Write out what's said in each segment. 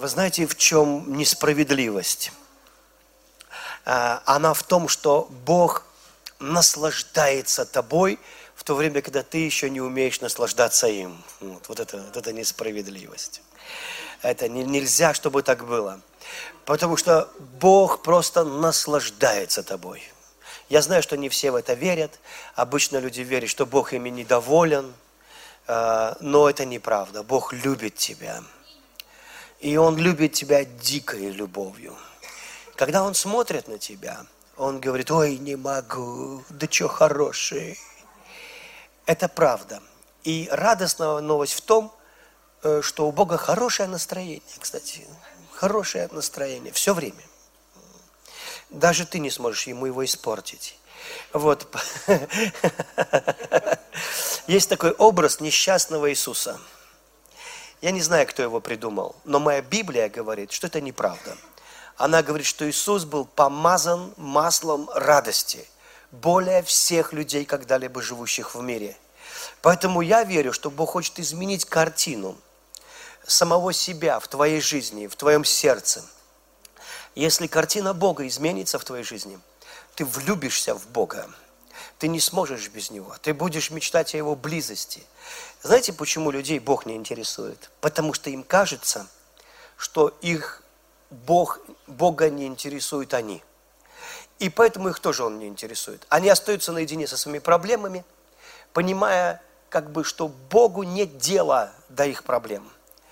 Вы знаете, в чем несправедливость? Она в том, что Бог наслаждается тобой в то время, когда ты еще не умеешь наслаждаться им. Вот это несправедливость. Это нельзя, чтобы так было. Потому что Бог просто наслаждается тобой. Я знаю, что не все в это верят. Обычно люди верят, что Бог ими недоволен. Но это неправда. Бог любит тебя. И Он любит тебя дикой любовью. Когда Он смотрит на тебя, Он говорит: ой, не могу, да что хороший. Это правда. И радостная новость в том, что у Бога хорошее настроение, кстати. Хорошее настроение все время. Даже ты не сможешь ему его испортить. Вот. Есть такой образ несчастного Иисуса. Я не знаю, кто его придумал, но моя Библия говорит, что это неправда. Она говорит, что Иисус был помазан маслом радости более всех людей, когда-либо живущих в мире. Поэтому я верю, что Бог хочет изменить картину самого себя в твоей жизни, в твоем сердце. Если картина Бога изменится в твоей жизни, ты влюбишься в Бога. Ты не сможешь без Него. Ты будешь мечтать о Его близости. Знаете, почему людей Бог не интересует? Потому что им кажется, что их Бога не интересуют они. И поэтому их тоже Он не интересует. Они остаются наедине со своими проблемами, понимая, что Богу нет дела до их проблем.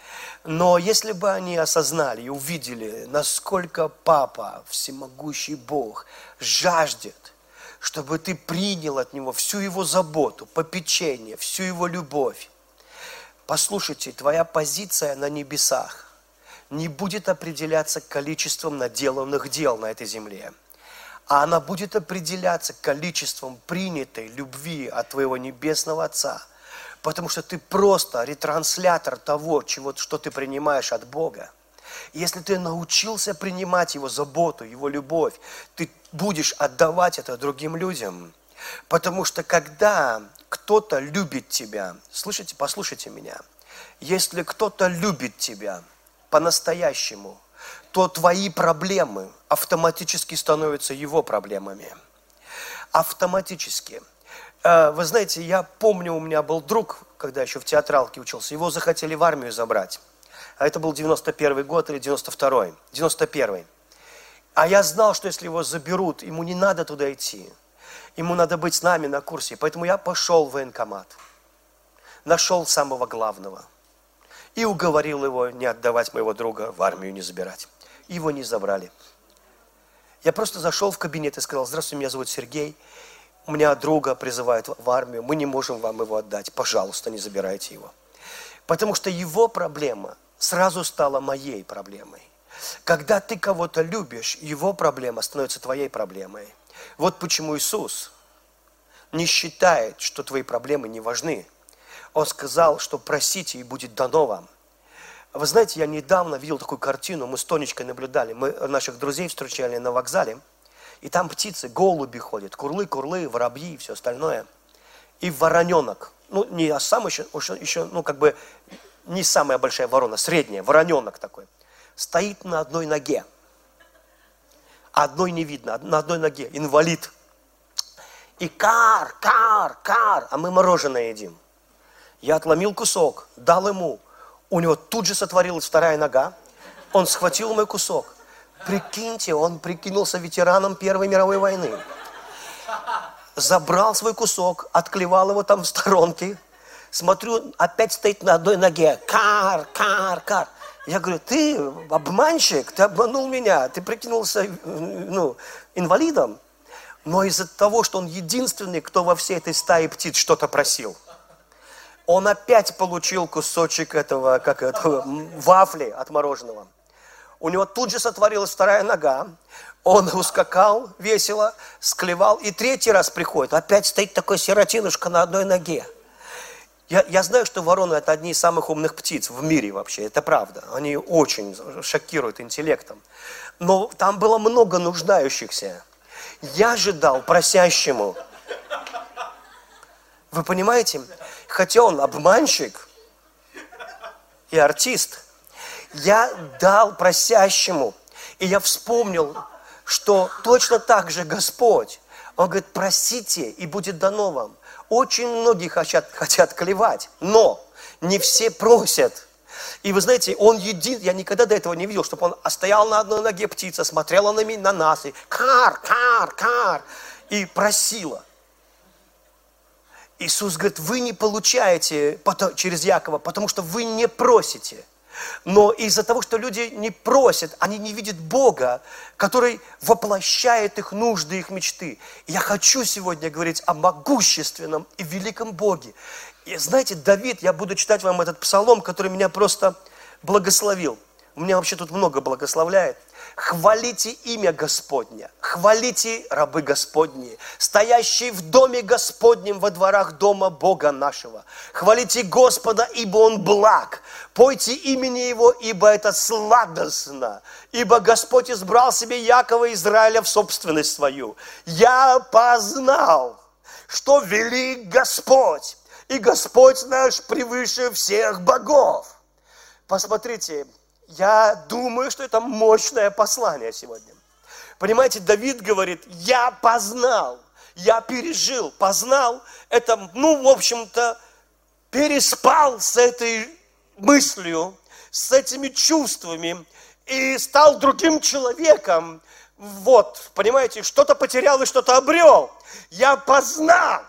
Но если бы они осознали и увидели, насколько Папа, всемогущий Бог, жаждет, чтобы ты принял от Него всю Его заботу, попечение, всю Его любовь. Послушайте, твоя позиция на небесах не будет определяться количеством наделанных дел на этой земле, а она будет определяться количеством принятой любви от твоего Небесного Отца. Потому что ты просто ретранслятор того, что ты принимаешь от Бога. И если ты научился принимать Его заботу, Его любовь, ты будешь отдавать это другим людям. Потому что когда кто-то любит тебя, слышите, послушайте меня, если кто-то любит тебя по-настоящему, то твои проблемы автоматически становятся его проблемами. Автоматически. Вы знаете, я помню, у меня был друг, когда еще в театралке учился, его захотели в армию забрать. А это был 91 год или 92-й, 91-й. А я знал, что если его заберут, ему не надо туда идти. Ему надо быть с нами на курсе. Поэтому я пошел в военкомат. Нашел самого главного. И уговорил его не отдавать моего друга в армию, не забирать. Его не забрали. Я просто зашел в кабинет и сказал: здравствуйте, меня зовут Сергей. У меня друга призывают в армию. Мы не можем вам его отдать. Пожалуйста, не забирайте его. Потому что его проблема сразу стала моей проблемой. Когда ты кого-то любишь, его проблема становится твоей проблемой. Вот почему Иисус не считает, что твои проблемы не важны. Он сказал, что просите, и будет дано вам. Вы знаете, я недавно видел такую картину, мы с Тонечкой наблюдали, мы наших друзей встречали на вокзале, и там птицы, голуби ходят, курлы, воробьи и все остальное. И вороненок, не сам еще не самая большая ворона, средняя, вороненок такой, стоит на одной ноге. Одной не видно, на одной ноге, инвалид. И кар, а мы мороженое едим. Я отломил кусок, дал ему. У него тут же сотворилась вторая нога. Он схватил мой кусок. Прикиньте, он прикинулся ветераном Первой мировой войны. Забрал свой кусок, отклевал его там в сторонке. Смотрю, опять стоит на одной ноге. Кар. Я говорю: ты обманщик, ты обманул меня, ты прикинулся инвалидом. Но из-за того, что он единственный, кто во всей этой стае птиц что-то просил, он опять получил кусочек этого вафли от мороженого. У него тут же сотворилась вторая нога. Он ускакал весело, склевал. И третий раз приходит. Опять стоит такой сиротинушка на одной ноге. Я знаю, что вороны – это одни из самых умных птиц в мире вообще. Это правда. Они очень шокируют интеллектом. Но там было много нуждающихся. Я же дал просящему. Вы понимаете? Хотя он обманщик и артист. Я дал просящему. И я вспомнил, что точно так же Господь. Он говорит, просите, и будет дано вам. Очень многие хотят клевать, но не все просят. И вы знаете, он един, я никогда до этого не видел, чтобы он стоял на одной ноге птица, смотрела на нас и кар, и просила. Иисус говорит, вы не получаете через Якова, потому что вы не просите. Но из-за того, что люди не просят, они не видят Бога, который воплощает их нужды, их мечты. И я хочу сегодня говорить о могущественном и великом Боге. И знаете, Давид, я буду читать вам этот псалом, который меня просто благословил. У меня вообще тут много благословляет. Хвалите имя Господне, хвалите рабы Господни, стоящие в доме Господнем во дворах дома Бога нашего. Хвалите Господа, ибо Он благ. Пойте имени Его, ибо это сладостно. Ибо Господь избрал себе Якова и Израиля в собственность свою. Я познал, что велик Господь, и Господь наш превыше всех богов. Посмотрите, я думаю, что это мощное послание сегодня. Понимаете, Давид говорит, я познал, я пережил. Познал, это, в общем-то, переспал с этой мыслью, с этими чувствами и стал другим человеком. Вот, понимаете, что-то потерял и что-то обрел. Я познал.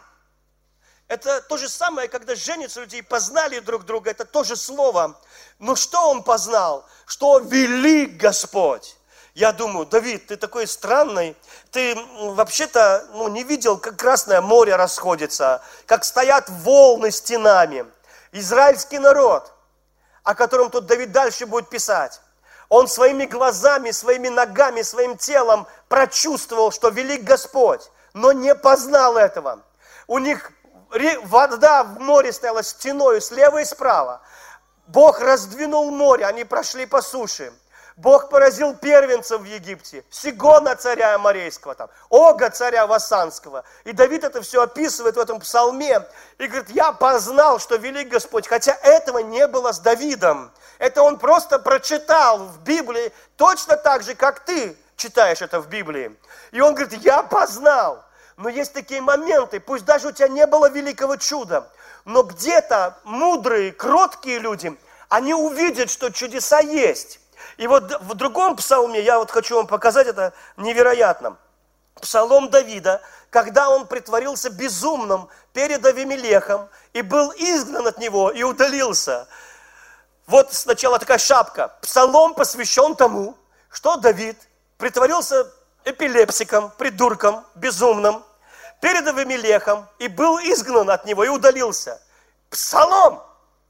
Это то же самое, когда женятся люди и познали друг друга, это то же слово. Но что он познал? Что велик Господь. Я думаю, Давид, ты такой странный, ты вообще-то не видел, как Красное море расходится, как стоят волны стенами. Израильский народ, о котором тут Давид дальше будет писать, он своими глазами, своими ногами, своим телом прочувствовал, что велик Господь, но не познал этого. У них вода в море стояла стеною слева и справа. Бог раздвинул море, они прошли по суше. Бог поразил первенцев в Египте, Сигона царя Аморейского, Ога царя Вассанского. И Давид это все описывает в этом псалме. И говорит, я познал, что велик Господь. Хотя этого не было с Давидом. Это он просто прочитал в Библии, точно так же, как ты читаешь это в Библии. И он говорит, я познал. Но есть такие моменты, пусть даже у тебя не было великого чуда, но где-то мудрые, кроткие люди, они увидят, что чудеса есть. И вот в другом псалме, я вот хочу вам показать это невероятно. Псалом Давида, когда он притворился безумным перед Авимелехом и был изгнан от него и удалился. Вот сначала такая шапка. Псалом посвящен тому, что Давид притворился эпилепсиком, придурком, безумным перед Авимелехом и был изгнан от него и удалился. Псалом!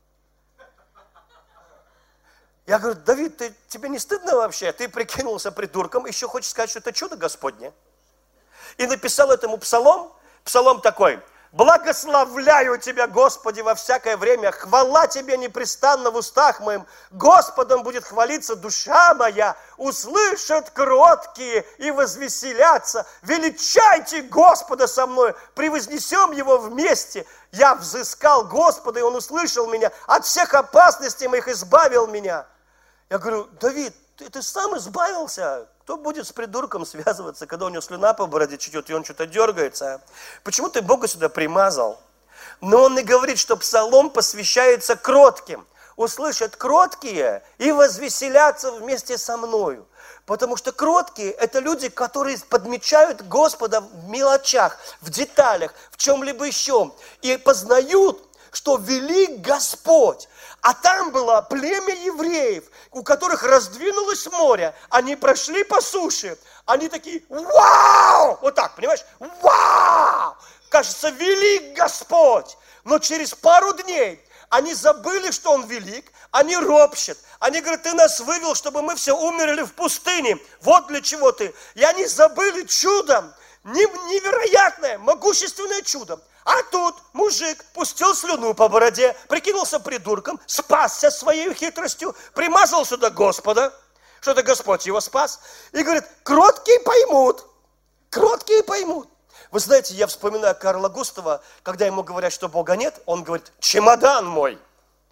Я говорю, Давид, тебе не стыдно вообще? Ты прикинулся придурком, еще хочешь сказать, что это чудо Господне? И написал этому псалом, псалом такой, благословляю Тебя, Господи, во всякое время, хвала Тебе непрестанно в устах моим, Господом будет хвалиться душа моя, услышат кроткие и возвеселятся, величайте Господа со мной, превознесем Его вместе. Я взыскал Господа, и Он услышал меня, от всех опасностей моих избавил меня. Я говорю, Давид, ты сам избавился? Кто будет с придурком связываться, когда у него слюна по бороде чуть-чуть, и он что-то дергается? Почему ты Бога сюда примазал? Но он и говорит, что псалом посвящается кротким. Услышат кроткие и возвеселятся вместе со мною. Потому что кроткие – это люди, которые подмечают Господа в мелочах, в деталях, в чем-либо еще. И познают, что велик Господь. А там было племя евреев, у которых раздвинулось море. Они прошли по суше. Они такие, вау! Вот так, понимаешь? Вау! Кажется, велик Господь. Но через пару дней они забыли, что Он велик. Они ропщат. Они говорят, ты нас вывел, чтобы мы все умерли в пустыне. Вот для чего ты. И они забыли чудом. Невероятное, могущественное чудо. А тут мужик пустил слюну по бороде, прикинулся придурком, спасся своей хитростью, примазал сюда Господа, что это Господь его спас, и говорит, кроткие поймут, кроткие поймут. Вы знаете, я вспоминаю Карла Густава, когда ему говорят, что Бога нет, он говорит, чемодан мой.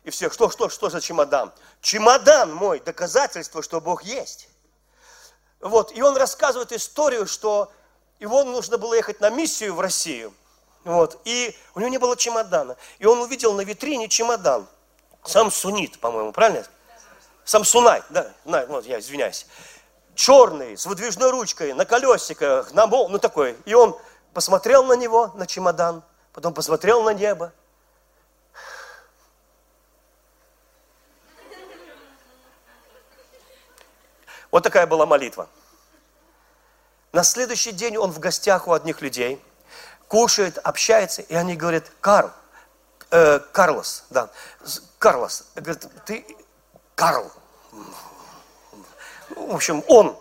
И все, что за чемодан? Чемодан мой, доказательство, что Бог есть. Вот, и он рассказывает историю, что его нужно было ехать на миссию в Россию. Вот, и у него не было чемодана. И он увидел на витрине чемодан. Самсунит, по-моему, правильно? Самсунай, да, вот я извиняюсь. Черный, с выдвижной ручкой, на колесиках, ну такой. И он посмотрел на него, на чемодан, потом посмотрел на небо. Вот такая была молитва. На следующий день он в гостях у одних людей, кушает, общается, и они говорят: Карлос, да, Карлос, говорит, ты, Карл, в общем, он.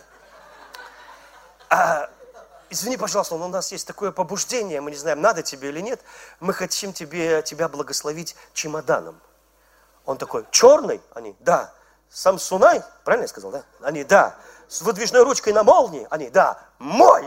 Извини, пожалуйста, но у нас есть такое побуждение, мы не знаем, надо тебе или нет, мы хотим тебя благословить чемоданом. Он такой: черный? Они: да. Самсунай, правильно я сказал, да? Они: да. С выдвижной ручкой на молнии? Они: да. Мой!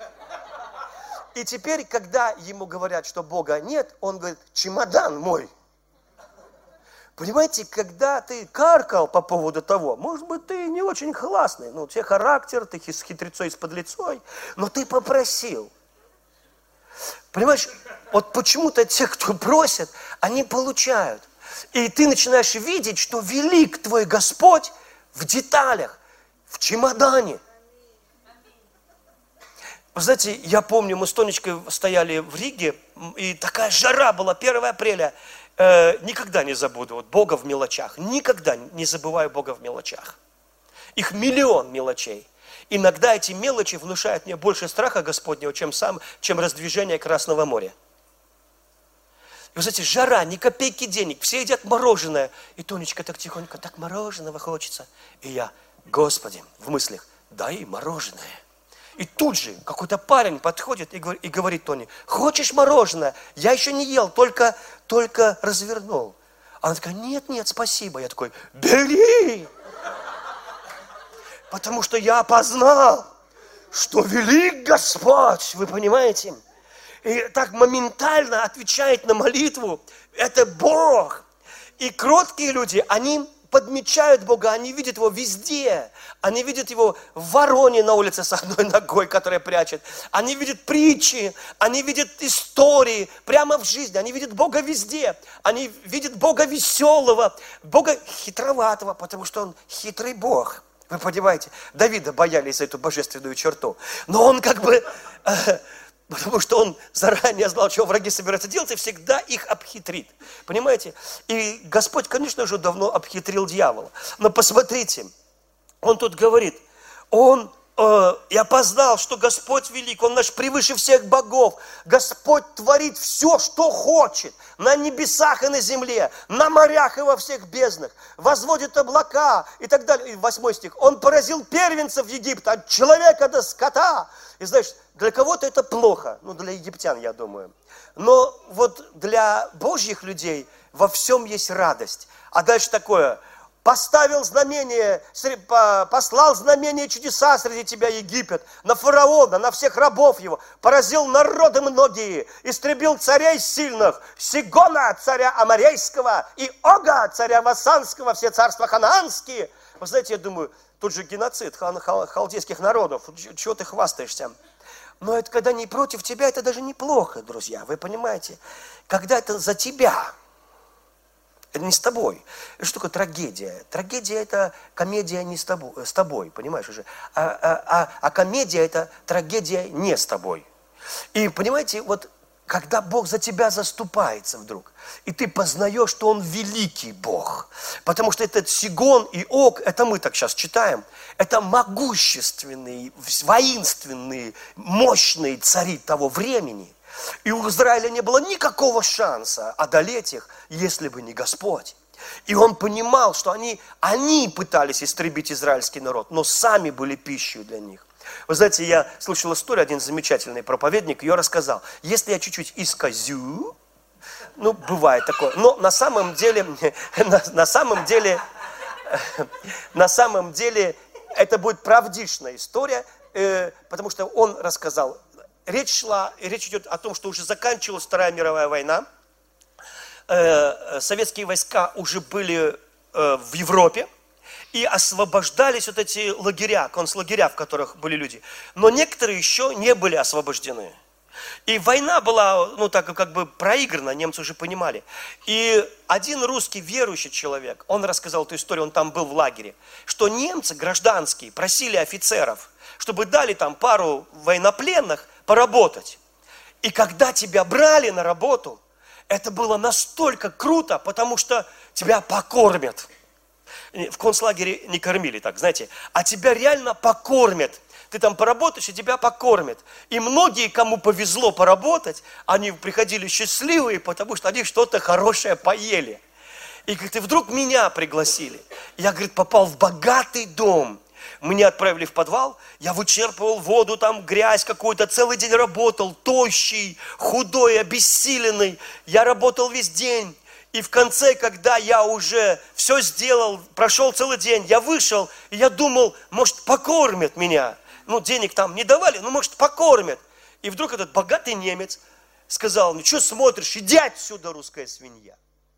И теперь, когда ему говорят, что Бога нет, он говорит: чемодан мой. Понимаете, когда ты каркал по поводу того, может быть, ты не очень классный, у тебя характер, ты с хитрецой и с подлецой, но ты попросил. Понимаешь, вот почему-то те, кто просят, они получают. И ты начинаешь видеть, что велик твой Господь в деталях, в чемодане. Вы знаете, я помню, мы с Тонечкой стояли в Риге, и такая жара была, 1 апреля. Никогда не забуду вот Бога в мелочах. Никогда не забываю Бога в мелочах. Их миллион мелочей. Иногда эти мелочи внушают мне больше страха Господнего, чем раздвижение Красного моря. И вы знаете, жара, ни копейки денег, все едят мороженое. И Тонечка так тихонько: так мороженого хочется. И я: Господи, в мыслях, дай мороженое. И тут же какой-то парень подходит и говорит Тоне: хочешь мороженое? Я еще не ел, только развернул. Она такая: нет, спасибо. Я такой: бери! Потому что я познал, что велик Господь, вы понимаете? И так моментально отвечает на молитву. Это Бог. И кроткие люди, они подмечают Бога, они видят Его везде. Они видят Его в вороне на улице с одной ногой, которая прячет. Они видят притчи, они видят истории прямо в жизни. Они видят Бога везде. Они видят Бога веселого, Бога хитроватого, потому что Он хитрый Бог. Вы понимаете? Давида боялись за эту божественную черту. Но он потому что он заранее знал, что враги собираются делать, и всегда их обхитрит. Понимаете? И Господь, конечно же, давно обхитрил дьявола. Но посмотрите, он тут говорит: я познал, что Господь велик, Он наш превыше всех богов. Господь творит все, что хочет, на небесах и на земле, на морях и во всех безднах, возводит облака и так далее. И 8 стих. Он поразил первенцев Египта, от человека до скота. И знаешь, для кого-то это плохо, для египтян, я думаю. Но вот для Божьих людей во всем есть радость. А дальше такое: поставил знамение, послал знамение чудеса среди тебя Египет, на фараона, на всех рабов его, поразил народы многие, истребил царей сильных, Сигона, царя Аморейского, и Ога, царя Вассанского, все царства ханаанские. Вы знаете, я думаю, тут же геноцид халдейских народов, чего ты хвастаешься? Но это когда не против тебя, это даже неплохо, друзья, вы понимаете? Когда это за тебя. Это не с тобой. Что такое трагедия? Трагедия – это комедия не с тобой, понимаешь уже? А комедия – это трагедия не с тобой. И понимаете, вот когда Бог за тебя заступается вдруг, и ты познаешь, что Он великий Бог, потому что этот Сигон и Ог, это мы так сейчас читаем, это могущественные, воинственные, мощные цари того времени. И у Израиля не было никакого шанса одолеть их, если бы не Господь. И он понимал, что они пытались истребить израильский народ, но сами были пищей для них. Вы знаете, я слушал историю, один замечательный проповедник ее рассказал. Если я чуть-чуть исказю, бывает такое, но на самом деле это будет правдивая история, потому что он рассказал. Речь идет о том, что уже заканчивалась Вторая мировая война. советские войска уже были в Европе, и освобождались вот эти лагеря, концлагеря, в которых были люди. Но некоторые еще не были освобождены. И война была, так как бы проиграна, немцы уже понимали. И один русский верующий человек, он рассказал эту историю, он там был в лагере, что немцы гражданские просили офицеров, чтобы дали там пару военнопленных поработать. И когда тебя брали на работу, это было настолько круто, потому что тебя покормят. В концлагере не кормили так, знаете, а тебя реально покормят. Ты там поработаешь, и тебя покормят. И многие, кому повезло поработать, они приходили счастливые, потому что они что-то хорошее поели. И, говорит, и вдруг меня пригласили. Я, говорит, попал в богатый дом. Меня отправили в подвал, я вычерпывал воду, там грязь какую-то, целый день работал, тощий, худой, обессиленный. Я работал весь день. И в конце, когда я уже все сделал, прошел целый день, я вышел, и я думал, может, покормят меня. Денег там не давали, может, покормят. И вдруг этот богатый немец сказал, что смотришь, иди отсюда, русская свинья.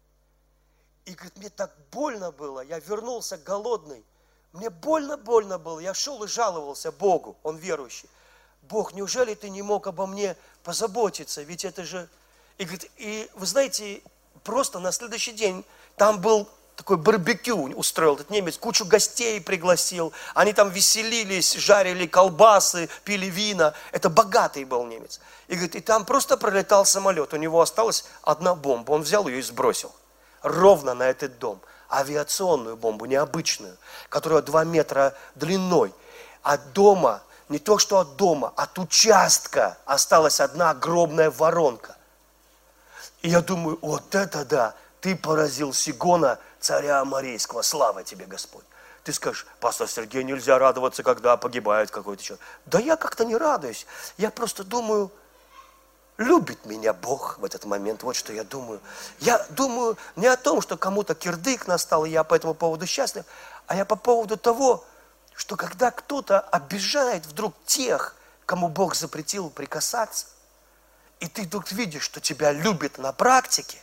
И, говорит, мне так больно было, я вернулся голодный. Мне больно было, я шел и жаловался Богу, он верующий. Бог, неужели ты не мог обо мне позаботиться, ведь это же... И, говорит, и вы знаете, просто на следующий день там был такой барбекю, устроил этот немец, кучу гостей пригласил, они там веселились, жарили колбасы, пили вина, это богатый был немец. И говорит, и там просто пролетал самолет, у него осталась одна бомба, он взял ее и сбросил ровно на этот дом. Авиационную бомбу, необычную, которая 2 метра длиной. От дома, не то что от дома, от участка осталась одна огромная воронка. И я думаю, вот это да, ты поразил Сигона, царя Аморейского, слава тебе, Господь. Ты скажешь, пастор Сергей, нельзя радоваться, когда погибает какой-то человек. Да я как-то не радуюсь, я просто думаю, любит меня Бог в этот момент, вот что я думаю. Я думаю не о том, что кому-то кирдык настал, и я по этому поводу счастлив, а я по поводу того, что когда кто-то обижает вдруг тех, кому Бог запретил прикасаться, и ты вдруг видишь, что тебя любят на практике,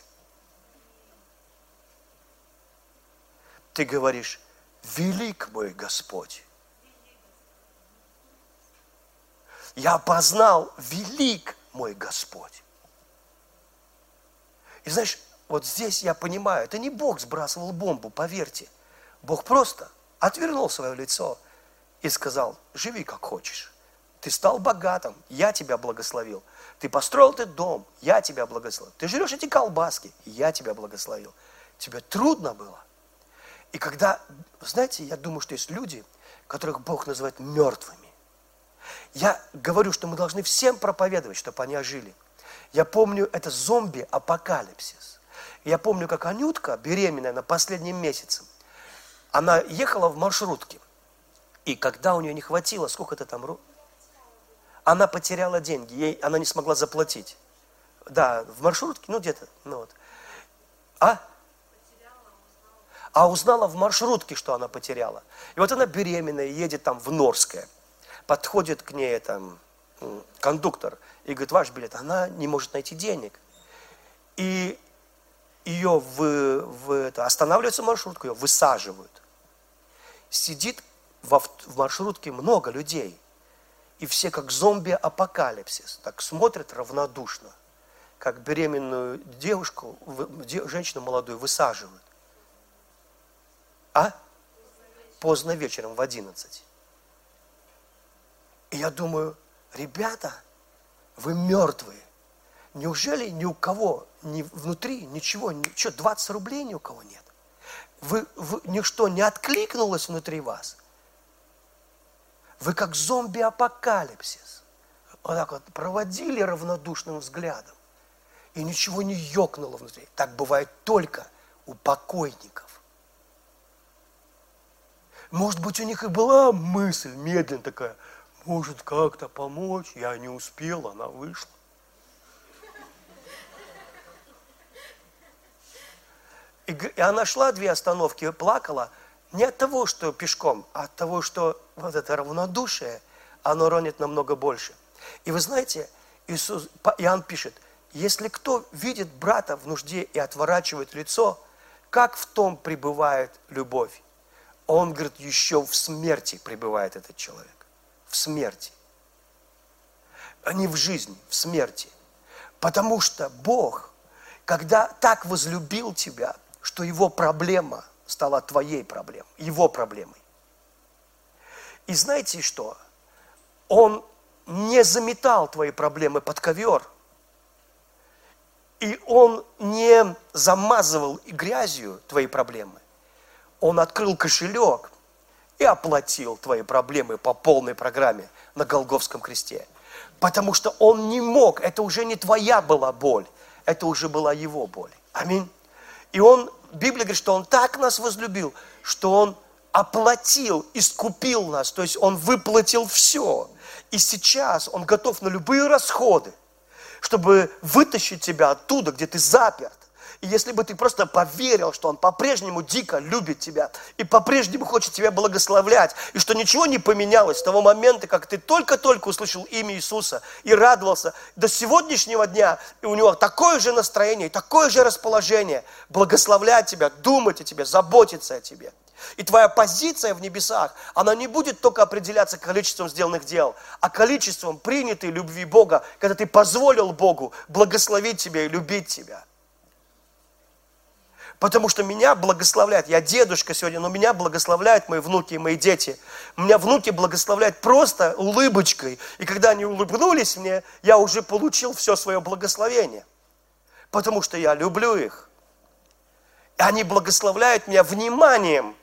ты говоришь, велик мой Господь. Я познал, велик мой Господь. И знаешь, вот здесь я понимаю, это не Бог сбрасывал бомбу, поверьте. Бог просто отвернул свое лицо и сказал, живи как хочешь. Ты стал богатым, я тебя благословил. Ты построил этот дом, я тебя благословил. Ты жрешь эти колбаски, я тебя благословил. Тебе трудно было. И когда, знаете, я думаю, что есть люди, которых Бог называет мертвыми. Я говорю, что мы должны всем проповедовать, чтобы они ожили. Я помню, это зомби-апокалипсис. Я помню, как Анютка, беременная на последнем месяце, она ехала в маршрутке. И когда у нее не хватило, сколько-то там... Она потеряла деньги, она не смогла заплатить. Да, в маршрутке, где-то. А узнала в маршрутке, что она потеряла. И вот она беременная, едет там в Норское. Подходит к ней там кондуктор и говорит, ваш билет. Она не может найти денег. И ее останавливается маршрутку, ее высаживают. Сидит в маршрутке много людей. И все как зомби-апокалипсис. Так смотрят равнодушно. Как беременную девушку, женщину молодую высаживают. Поздно вечером в 11. И я думаю, ребята, вы мертвые. Неужели ни у кого внутри ничего, 20 рублей ни у кого нет? Ничто не откликнулось внутри вас? Вы как зомби-апокалипсис. Вот так вот проводили равнодушным взглядом. И ничего не ёкнуло внутри. Так бывает только у покойников. Может быть, у них и была мысль медленно такая, может как-то помочь, я не успел, она вышла. И она шла 2 остановки, плакала, не от того, что пешком, а от того, что вот это равнодушие, оно ронит намного больше. И вы знаете, Иоанн пишет, если кто видит брата в нужде и отворачивает лицо, как в том пребывает любовь? Он говорит, еще в смерти пребывает этот человек. В смерти. А не в жизни, в смерти. Потому что Бог, когда так возлюбил тебя, что его проблема стала твоей проблемой, его проблемой. И знаете что? Он не заметал твои проблемы под ковер. И он не замазывал грязью твои проблемы. Он открыл кошелек и оплатил твои проблемы по полной программе на Голгофском кресте. Потому что он не мог, это уже не твоя была боль, это уже была его боль. Аминь. И Библия говорит, что он так нас возлюбил, что он оплатил, искупил нас, то есть он выплатил все. И сейчас он готов на любые расходы, чтобы вытащить тебя оттуда, где ты заперт. И если бы ты просто поверил, что он по-прежнему дико любит тебя и по-прежнему хочет тебя благословлять, и что ничего не поменялось с того момента, как ты только-только услышал имя Иисуса и радовался, до сегодняшнего дня, и у него такое же настроение, такое же расположение благословлять тебя, думать о тебе, заботиться о тебе. И твоя позиция в небесах, она не будет только определяться количеством сделанных дел, а количеством принятой любви Бога, когда ты позволил Богу благословить тебя и любить тебя. Потому что меня благословляют, я дедушка сегодня, но меня благословляют мои внуки и мои дети. Меня внуки благословляют просто улыбочкой. И когда они улыбнулись мне, я уже получил все свое благословение. Потому что я люблю их. И они благословляют меня вниманием.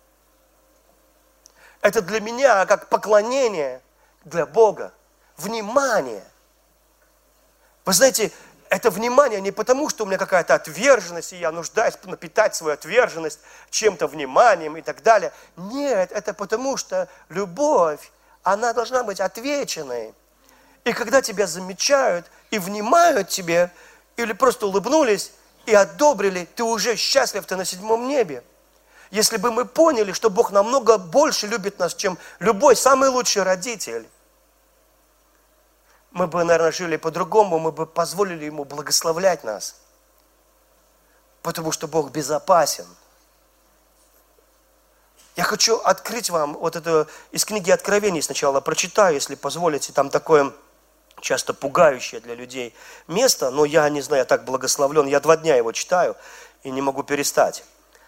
Это для меня как поклонение для Бога. Внимание. Вы знаете, это внимание не потому, что у меня какая-то отверженность, и я нуждаюсь напитать свою отверженность чем-то вниманием и так далее. Нет, это потому, что любовь, она должна быть отвеченной. И когда тебя замечают и внимают тебе, или просто улыбнулись и одобрили, ты уже счастлив, ты на 7 небе. Если бы мы поняли, что Бог намного больше любит нас, чем любой самый лучший родитель, мы бы, наверное, жили по-другому, мы бы позволили Ему благословлять нас. Потому что Бог безопасен. Я хочу открыть вам вот это из книги Откровений сначала прочитаю, если позволите. Там такое часто пугающее для людей место, но я не знаю, я так благословлен. Я 2 дня его читаю и не могу перестать.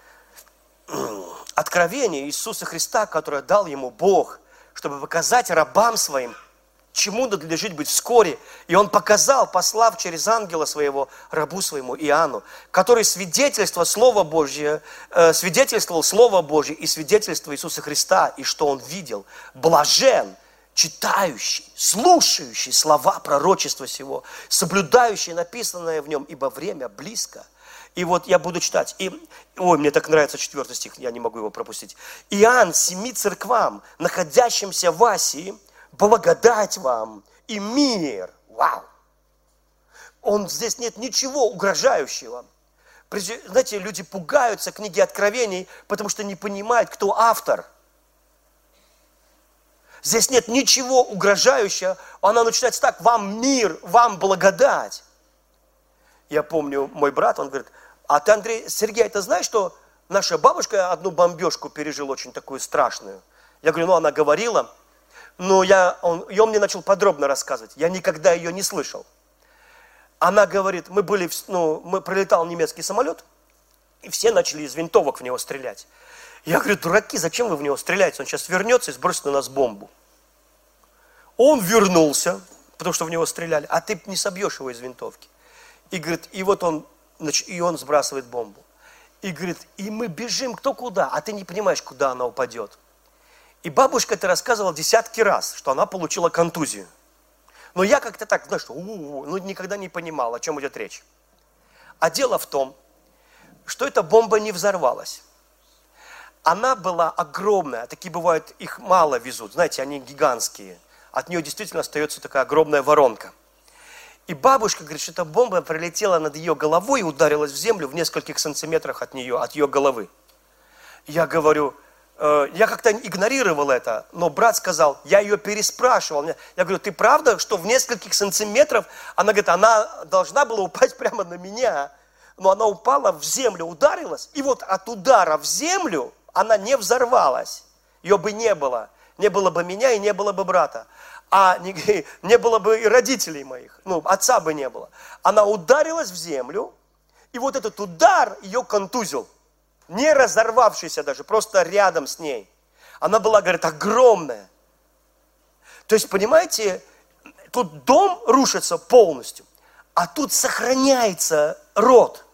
Откровение Иисуса Христа, которое дал Ему Бог, чтобы показать рабам Своим, чему надлежит быть вскоре. И Он показал, послав через ангела Своего, рабу Своему Иоанну, который свидетельствовал Слово Божье и свидетельство Иисуса Христа, и что он видел. Блажен, читающий, слушающий слова пророчества сего, соблюдающий написанное в нем, ибо время близко. И вот я буду читать. Мне так нравится 4 стих, я не могу его пропустить. Иоанн 7 церквам, находящимся в Асии, благодать вам и мир. Вау! Здесь нет ничего угрожающего. Знаете, люди пугаются книги Откровений, потому что не понимают, кто автор. Здесь нет ничего угрожающего. Она начинается так: вам мир, вам благодать. Я помню, мой брат, он говорит: а ты, Андрей, Сергей, ты знаешь, что наша бабушка одну бомбежку пережила очень такую страшную? Я говорю, она говорила. Но он мне начал подробно рассказывать. Я никогда ее не слышал. Она говорит, пролетал немецкий самолет, и все начали из винтовок в него стрелять. Я говорю, дураки, зачем вы в него стреляете? Он сейчас вернется и сбросит на нас бомбу. Он вернулся, потому что в него стреляли, а ты не собьешь его из винтовки. И говорит, он сбрасывает бомбу. И говорит, и мы бежим кто куда, а ты не понимаешь, куда она упадет. И бабушка это рассказывала десятки раз, что она получила контузию. Но я как-то так, никогда не понимал, о чем идет речь. А дело в том, что эта бомба не взорвалась. Она была огромная, такие бывают, их мало везут, знаете, они гигантские. От нее действительно остается такая огромная воронка. И бабушка говорит, что эта бомба пролетела над ее головой и ударилась в землю в нескольких сантиметрах от ее головы. Я говорю, Я как-то игнорировал это, но брат сказал, я ее переспрашивал. Я говорю, ты правда, что в нескольких сантиметров, она говорит, она должна была упасть прямо на меня, но она упала в землю, ударилась, и вот от удара в землю она не взорвалась. Ее бы не было бы меня и не было бы брата, а не было бы и родителей моих, отца бы не было. Она ударилась в землю, и вот этот удар ее контузил. Не разорвавшийся даже, просто рядом с ней. Она была, говорит, огромная. То есть, понимаете, тут дом рушится полностью, а тут сохраняется род.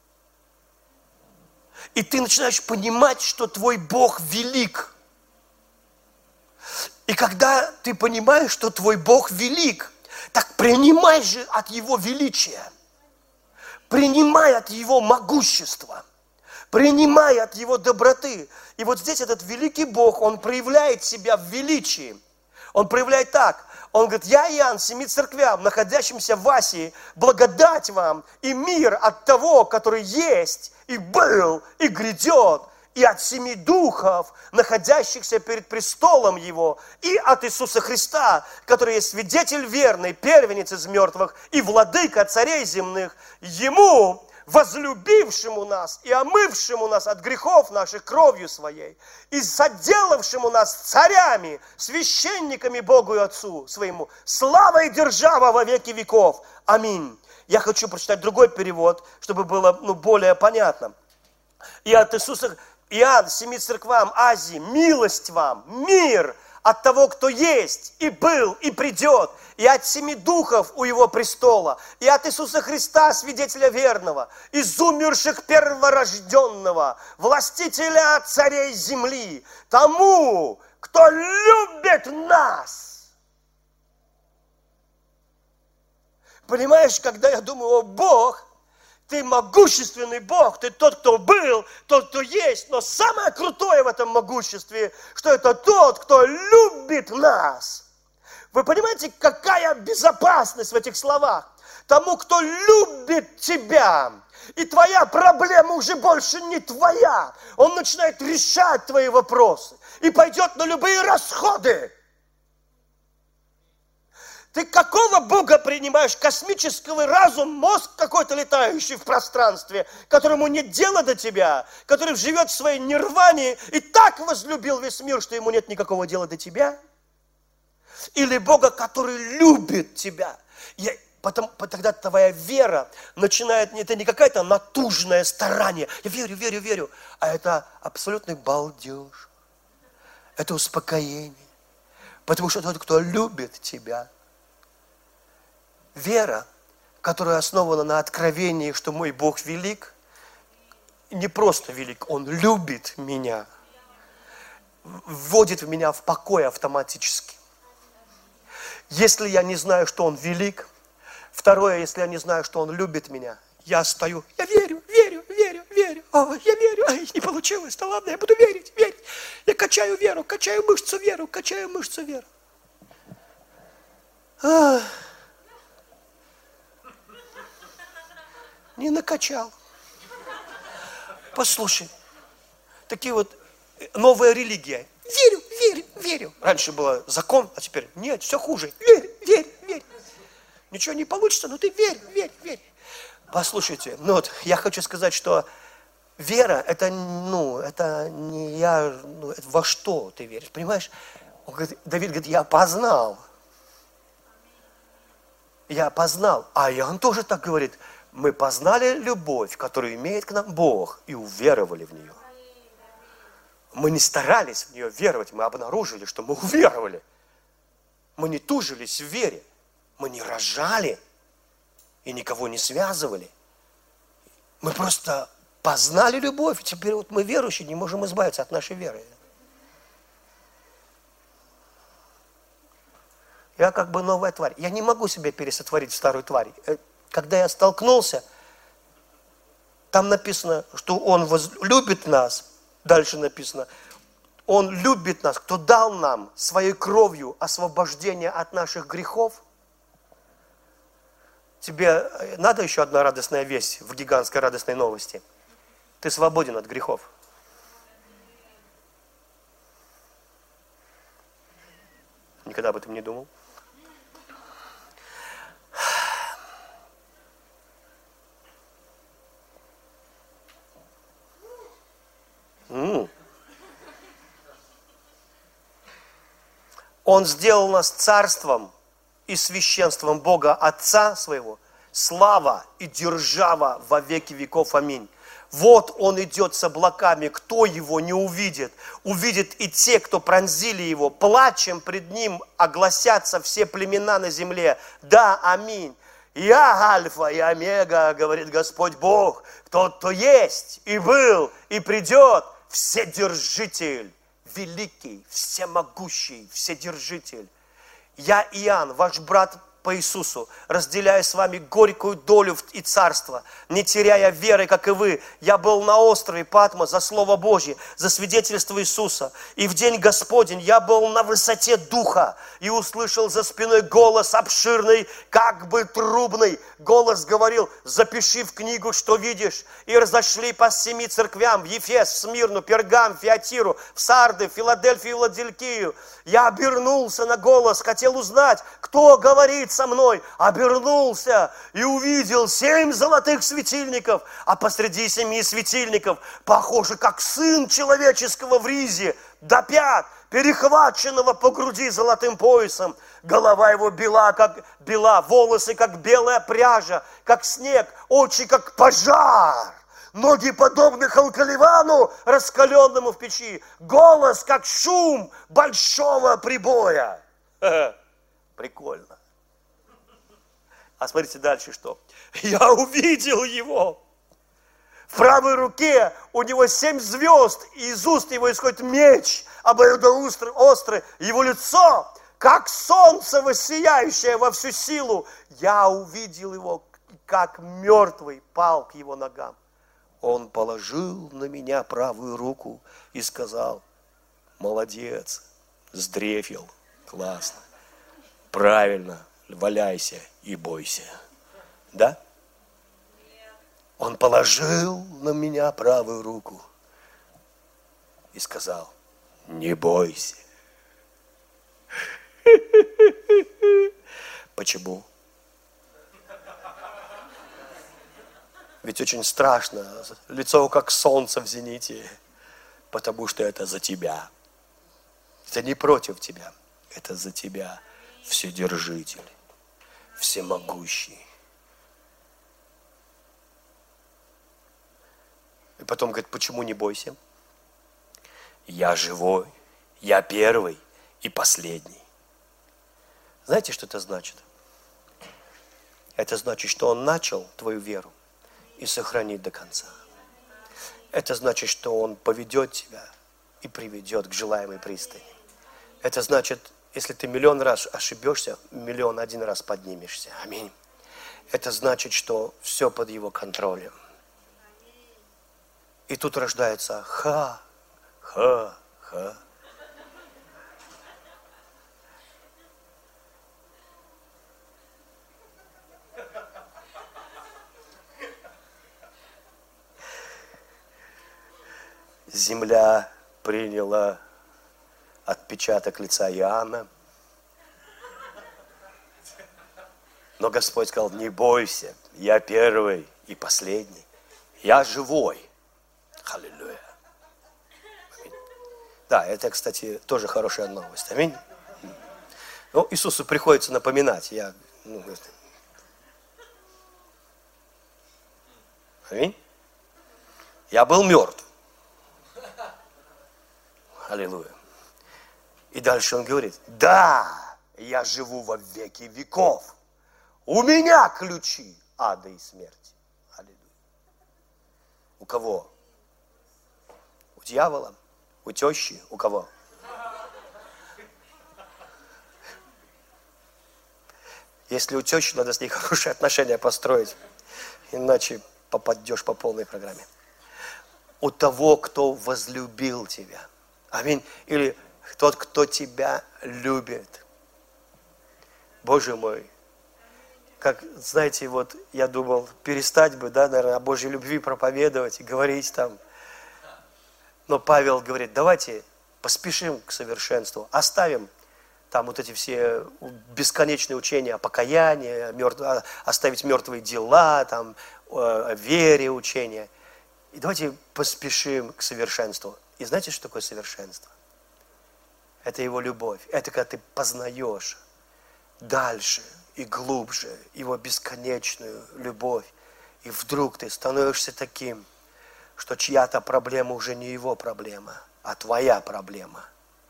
И ты начинаешь понимать, что твой Бог велик. И когда ты понимаешь, что твой Бог велик, так принимай же от Его величия. Принимай от Его могущества. Принимай от Его доброты. И вот здесь этот великий Бог, Он проявляет себя в величии. Он проявляет так. Он говорит, я, Иоанн, 7 церквям, находящимся в Асии, благодать вам и мир от того, который есть, и был, и грядет, и от 7 духов, находящихся перед престолом Его, и от Иисуса Христа, который есть свидетель верный, первенец из мертвых, и владыка царей земных, Ему, возлюбившему нас и омывшему нас от грехов наших кровью Своей, и соделавшему нас царями, священниками Богу и Отцу Своему, слава и держава во веки веков. Аминь. Я хочу прочитать другой перевод, чтобы было более понятно. И от Иисуса, Иоанн, 7 церквам Азии, милость вам, мир от того, кто есть, и был, и придет, и от 7 духов у Его престола, и от Иисуса Христа, свидетеля верного, из умерших перворожденного, властителя царей земли, тому, кто любит нас. Понимаешь, когда я думаю, о Бог, ты могущественный Бог, ты тот, кто был, тот, кто есть, но самое крутое в этом могуществе, что это тот, кто любит нас. Вы понимаете, какая безопасность в этих словах? Тому, кто любит тебя, и твоя проблема уже больше не твоя. Он начинает решать твои вопросы и пойдет на любые расходы. Ты какого Бога принимаешь? Космического разум, мозг какой-то летающий в пространстве, которому нет дела до тебя, который живет в своей нирване и так возлюбил весь мир, что ему нет никакого дела до тебя? Или Бога, который любит тебя? Тогда твоя вера начинает, это не какое-то натужное старание. Я верю, а это абсолютный балдеж. Это успокоение. Потому что тот, кто любит тебя, вера, которая основана на откровении, что мой Бог велик, не просто велик, Он любит меня, вводит меня в покой автоматически. Если я не знаю, что Он велик, второе, если я не знаю, что Он любит меня, я стою, я верю. Я верю, не получилось, да ладно, я буду верить. Я качаю веру, качаю мышцу веру. Не накачал. Послушай, такие вот новая религия. Верю. Раньше было закон, а теперь нет, все хуже. Верь. Ничего не получится, но ты верь. Послушайте, я хочу сказать, что вера, это не я, это во что ты веришь, понимаешь? Давид говорит, я познал. А Иоанн тоже так говорит. Мы познали любовь, которую имеет к нам Бог, и уверовали в нее. Мы не старались в нее веровать, мы обнаружили, что мы уверовали. Мы не тужились в вере, мы не рожали и никого не связывали. Мы просто познали любовь, и теперь вот мы верующие, не можем избавиться от нашей веры. Я как бы новая тварь. Я не могу себя пересотворить в старую тварь. Когда я столкнулся, там написано, что Он любит нас. Дальше написано, Он любит нас, кто дал нам своей кровью освобождение от наших грехов. Тебе надо еще одна радостная весть в гигантской радостной новости? Ты свободен от грехов. Никогда об этом не думал. Он сделал нас царством и священством Бога Отца своего, слава и держава во веки веков. Аминь. Вот Он идет с облаками, кто Его не увидит? Увидит и те, кто пронзили Его. Плачем пред Ним огласятся все племена на земле. Да, аминь. Я Альфа и Омега, говорит Господь Бог, тот, кто есть, и был, и придет, Вседержитель, великий, всемогущий, Вседержитель. Я Иоанн, ваш брат по Иисусу, разделяя с вами горькую долю и царство, не теряя веры, как и вы. Я был на острове Патмос за Слово Божье, за свидетельство Иисуса. И в день Господень я был на высоте духа и услышал за спиной голос обширный, как бы трубный. Голос говорил: запиши в книгу, что видишь. И разошли по 7 церквям: в Ефес, в Смирну, Пергам, Фиатиру, в Сарды, в Филадельфию и Ладикию. Я обернулся на голос, хотел узнать, кто говорит со мной. Обернулся и увидел 7 золотых светильников, а посреди 7 светильников, похоже, как Сын Человеческого в ризе, до пят, перехваченного по груди золотым поясом. Голова его бела, как бела, волосы, как белая пряжа, как снег, очи, как пожар. Ноги подобны халкаливану, раскаленному в печи. Голос, как шум большого прибоя. Прикольно. А смотрите дальше что. Я увидел его. В правой руке у него 7 звезд, и из уст его исходит меч, обоюдоострый. Его лицо, как солнце, воссияющее во всю силу. Я увидел его, как мертвый пал к его ногам. Он положил на меня правую руку и сказал: молодец, сдрефил, классно, правильно, валяйся и бойся. Да? Он положил на меня правую руку и сказал: не бойся. Почему? Ведь очень страшно, лицо как солнце в зените, потому что это за тебя. Это не против тебя, это за тебя, Вседержитель, Всемогущий. И потом говорит: почему не бойся? Я живой, я первый и последний. Знаете, что это значит? Это значит, что Он начал твою веру и сохранит до конца. Это значит, что Он поведет тебя и приведет к желаемой пристани. Это значит, если ты 1 000 000 раз ошибешься, 1 000 001 раз поднимешься. Аминь. Это значит, что все под Его контролем. И тут рождается ха-ха-ха. Земля приняла отпечаток лица Иоанна. Но Господь сказал: не бойся, я первый и последний. Я живой. Аллилуйя. Аминь. Да, это, кстати, тоже хорошая новость. Аминь. Ну, Иисусу приходится напоминать. Аминь. Я был мертв. Аллилуйя. И дальше Он говорит: да, я живу во веки веков. У меня ключи ада и смерти. Аллилуйя. У кого? У дьявола? У тещи? У кого? Если у тещи, надо с ней хорошие отношения построить, иначе попадешь по полной программе. У того, кто возлюбил тебя. Аминь. Или тот, кто тебя любит. Боже мой. Как, знаете, вот я думал, перестать бы, да, наверное, о Божьей любви проповедовать и говорить там. Но Павел говорит: давайте поспешим к совершенству. Оставим там вот эти все бесконечные учения о покаянии, оставить мертвые дела, там, о вере учения. И давайте поспешим к совершенству. И знаете, что такое совершенство? Это Его любовь. Это когда ты познаешь дальше и глубже Его бесконечную любовь. И вдруг ты становишься таким, что чья-то проблема уже не его проблема, а твоя проблема.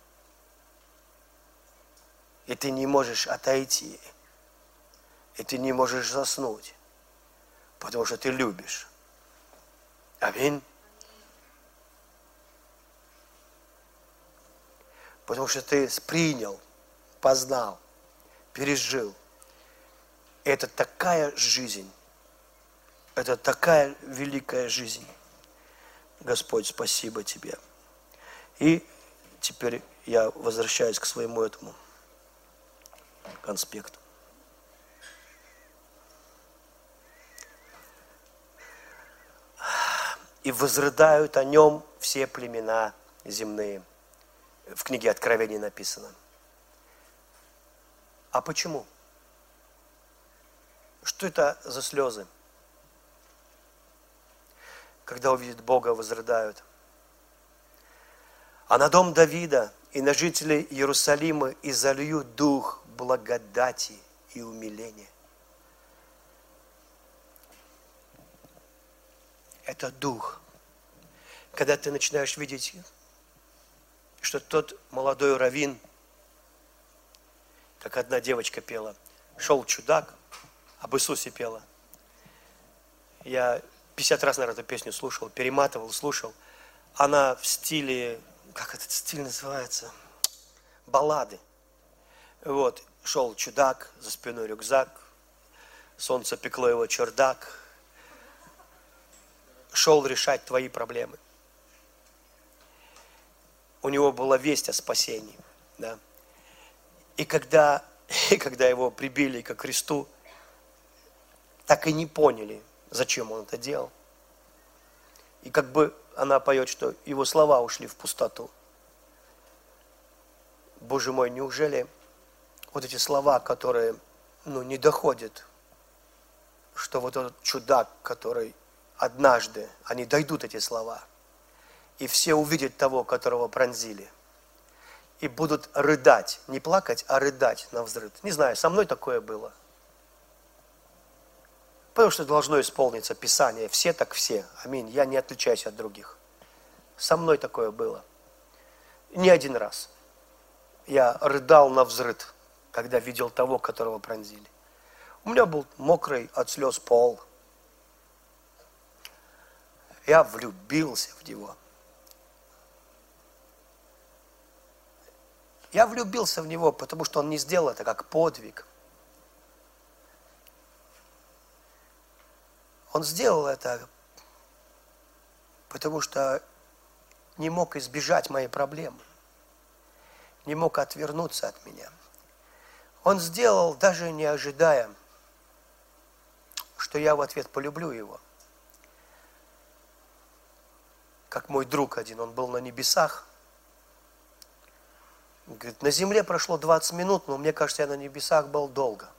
И ты не можешь отойти. И ты не можешь заснуть. Потому что ты любишь. Аминь. Потому что ты принял, познал, пережил. И это такая жизнь. Это такая великая жизнь. Господь, спасибо Тебе. И теперь я возвращаюсь к своему этому конспекту. И возрыдают о нем все племена земные. В книге Откровений написано. А почему? Что это за слезы? Когда увидят Бога, возрыдают. А на дом Давида и на жителей Иерусалима изольют дух благодати и умиления. Это дух. Когда ты начинаешь видеть, что тот молодой раввин, как одна девочка пела, шел чудак, об Иисусе пела. Я 50 раз, наверное, эту песню слушал, перематывал, слушал. Она в стиле, как этот стиль называется? Баллады. Вот, шел чудак, за спиной рюкзак, солнце пекло его чердак, шел решать твои проблемы. У него была весть о спасении. Да? И когда его прибили ко кресту, так и не поняли, зачем он это делал. И как бы она поет, что его слова ушли в пустоту. Боже мой, неужели вот эти слова, которые не доходят, что вот этот чудак, который однажды, они дойдут, эти слова, и все увидят того, которого пронзили, и будут рыдать, не плакать, а рыдать навзрыд. Не знаю, со мной такое было. Потому что должно исполниться Писание. Все так все. Аминь. Я не отличаюсь от других. Со мной такое было. Не один раз. Я рыдал навзрыд, когда видел того, которого пронзили. У меня был мокрый от слез пол. Я влюбился в него. Я влюбился в него, потому что он не сделал это как подвиг. Он сделал это, потому что не мог избежать моей проблемы, не мог отвернуться от меня. Он сделал, даже не ожидая, что я в ответ полюблю его. Как мой друг один, он был на небесах. Он говорит, на земле прошло 20 минут, но мне кажется, я на небесах был долго.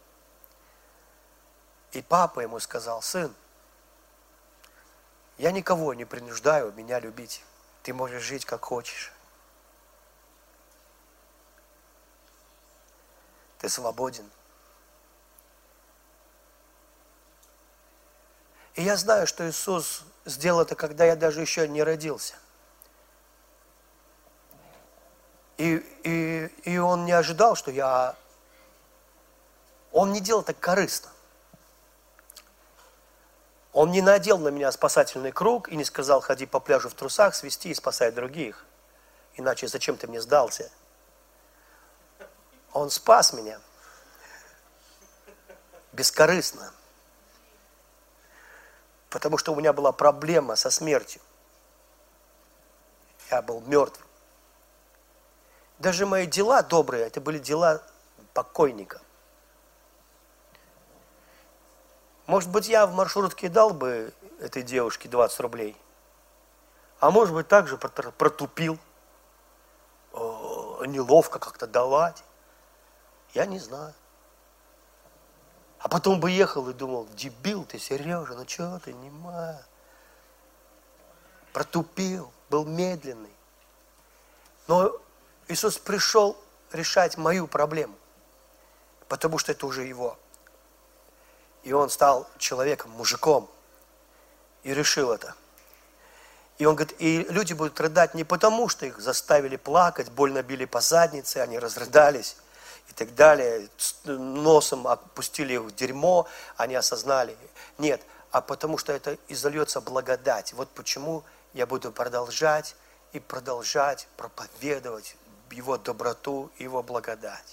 И папа ему сказал, сын, я никого не принуждаю меня любить. Ты можешь жить как хочешь. Ты свободен. И я знаю, что Иисус сделал это, когда я даже еще не родился. И Он не ожидал, что я... Он не делал так корыстно. Он не надел на меня спасательный круг и не сказал, ходи по пляжу в трусах, свисти и спасай других. Иначе зачем ты мне сдался? Он спас меня. Бескорыстно. Потому что у меня была проблема со смертью. Я был мертв. Даже мои дела добрые, это были дела покойника. Может быть, я в маршрутке дал бы этой девушке 20 рублей. А может быть, также протупил. Неловко как-то давать. Я не знаю. А потом бы ехал и думал, дебил ты, Сережа, ну чего ты, не маю. Протупил, был медленный. Но Иисус пришел решать мою проблему, потому что это уже Его. И Он стал человеком, мужиком, и решил это. И Он говорит, и люди будут рыдать не потому, что их заставили плакать, больно били по заднице, они разрыдались и так далее, носом опустили их в дерьмо, они осознали. Нет, а потому что это изольется благодать. Вот почему я буду продолжать и продолжать проповедовать Его доброту, Его благодать.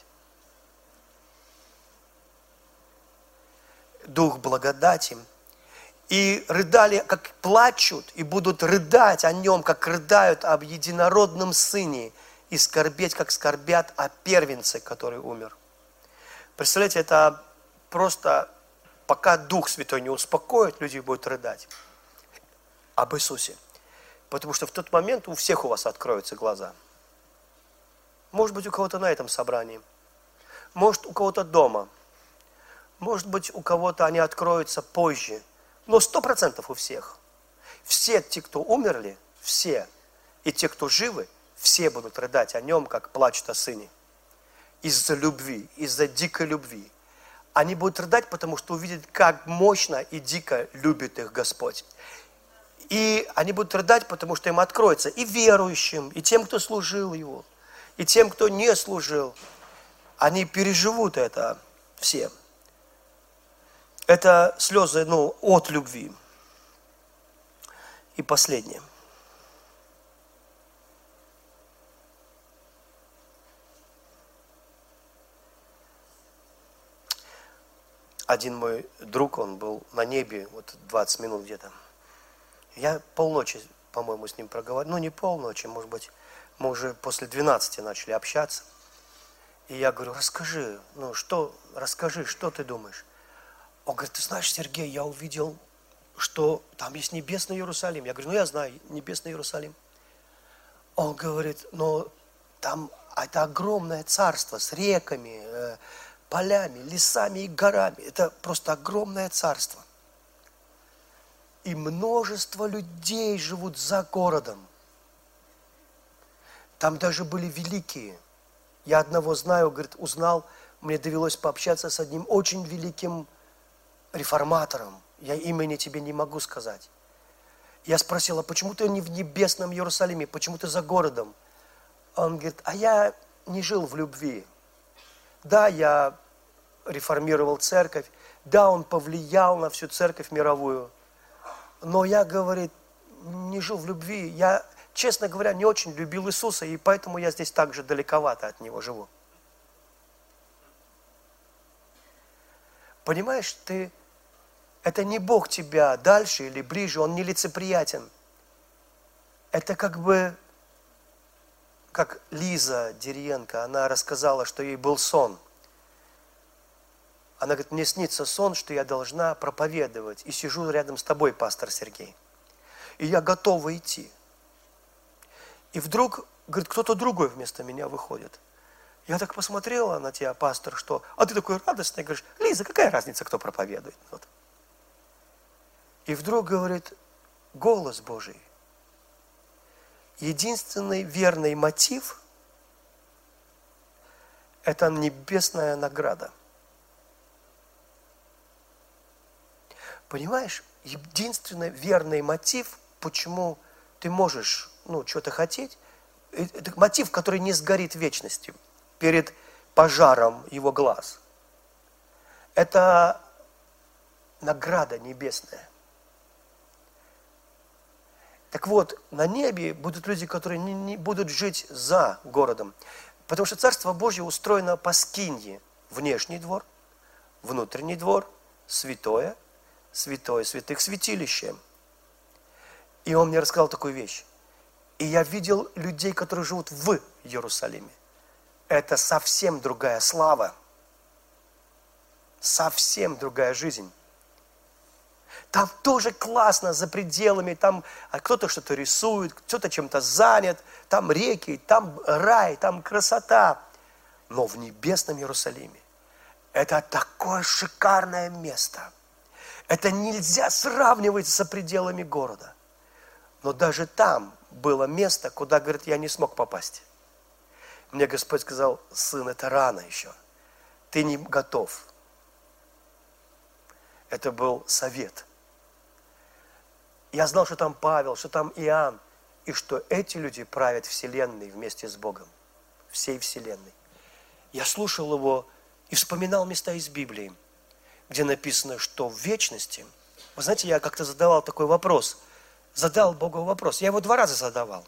Дух благодати. И рыдали, как плачут, и будут рыдать о Нем, как рыдают об единородном Сыне, и скорбеть, как скорбят о первенце, который умер. Представляете, это просто, пока Дух Святой не успокоит, люди будут рыдать об Иисусе. Потому что в тот момент у всех у вас откроются глаза. Может быть, у кого-то на этом собрании. Может, у кого-то дома. Может быть, у кого-то они откроются позже. Но 100% у всех. Все те, кто умерли, все. И те, кто живы, все будут рыдать о Нем, как плачут о Сыне. Из-за любви, из-за дикой любви. Они будут рыдать, потому что увидят, как мощно и дико любит их Господь. И они будут рыдать, потому что им откроется и верующим, и тем, кто служил Его, и тем, кто не служил. Они переживут это все. Это слезы, от любви. И последнее. Один мой друг, он был на небе, 20 минут где-то. Я полночи, по-моему, с ним проговорил. Не полночи, может быть, мы уже после 12 начали общаться. И я говорю, расскажи, что ты думаешь? Он говорит, ты знаешь, Сергей, я увидел, что там есть небесный Иерусалим. Я говорю, я знаю, небесный Иерусалим. Он говорит, там это огромное царство с реками, полями, лесами и горами. Это просто огромное царство. И множество людей живут за городом. Там даже были великие. Я одного знаю, говорит, узнал, мне довелось пообщаться с одним очень великим реформатором. Я имени тебе не могу сказать. Я спросил, а почему ты не в небесном Иерусалиме, почему ты за городом? Он говорит, а я не жил в любви. Да, я реформировал церковь, да, он повлиял на всю церковь мировую, но я, говорит, не жил в любви. Я, честно говоря, не очень любил Иисуса, и поэтому я здесь так же далековато от Него живу. Понимаешь, это не Бог тебя дальше или ближе, Он нелицеприятен. Это как Лиза Дерьенко, она рассказала, что ей был сон. Она говорит, мне снится сон, что я должна проповедовать, и сижу рядом с тобой, пастор Сергей. И я готова идти. И вдруг, говорит, кто-то другой вместо меня выходит. Я так посмотрела на тебя, пастор, что... А ты такой радостный, говоришь, Лиза, какая разница, кто проповедует? И вдруг, говорит, голос Божий. Единственный верный мотив – это небесная награда. Понимаешь, единственный верный мотив, почему ты можешь, что-то хотеть, это мотив, который не сгорит вечностью перед пожаром его глаз. Это награда небесная. Так вот, на небе будут люди, которые не будут жить за городом. Потому что Царство Божье устроено по скинье. Внешний двор, внутренний двор, святое святых святилище. И он мне рассказал такую вещь. И я видел людей, которые живут в Иерусалиме. Это совсем другая слава. Совсем другая жизнь. Там тоже классно, за пределами, там кто-то что-то рисует, кто-то чем-то занят, там реки, там рай, там красота. Но в небесном Иерусалиме это такое шикарное место. Это нельзя сравнивать со пределами города. Но даже там было место, куда, говорит, я не смог попасть. Мне Господь сказал: сын, это рано еще. Ты не готов. Это был совет. Я знал, что там Павел, что там Иоанн, и что эти люди правят вселенной вместе с Богом. Всей вселенной. Я слушал его и вспоминал места из Библии, где написано, что в вечности... Вы знаете, я как-то задавал такой вопрос. Задал Богу вопрос. Я его 2 раза задавал.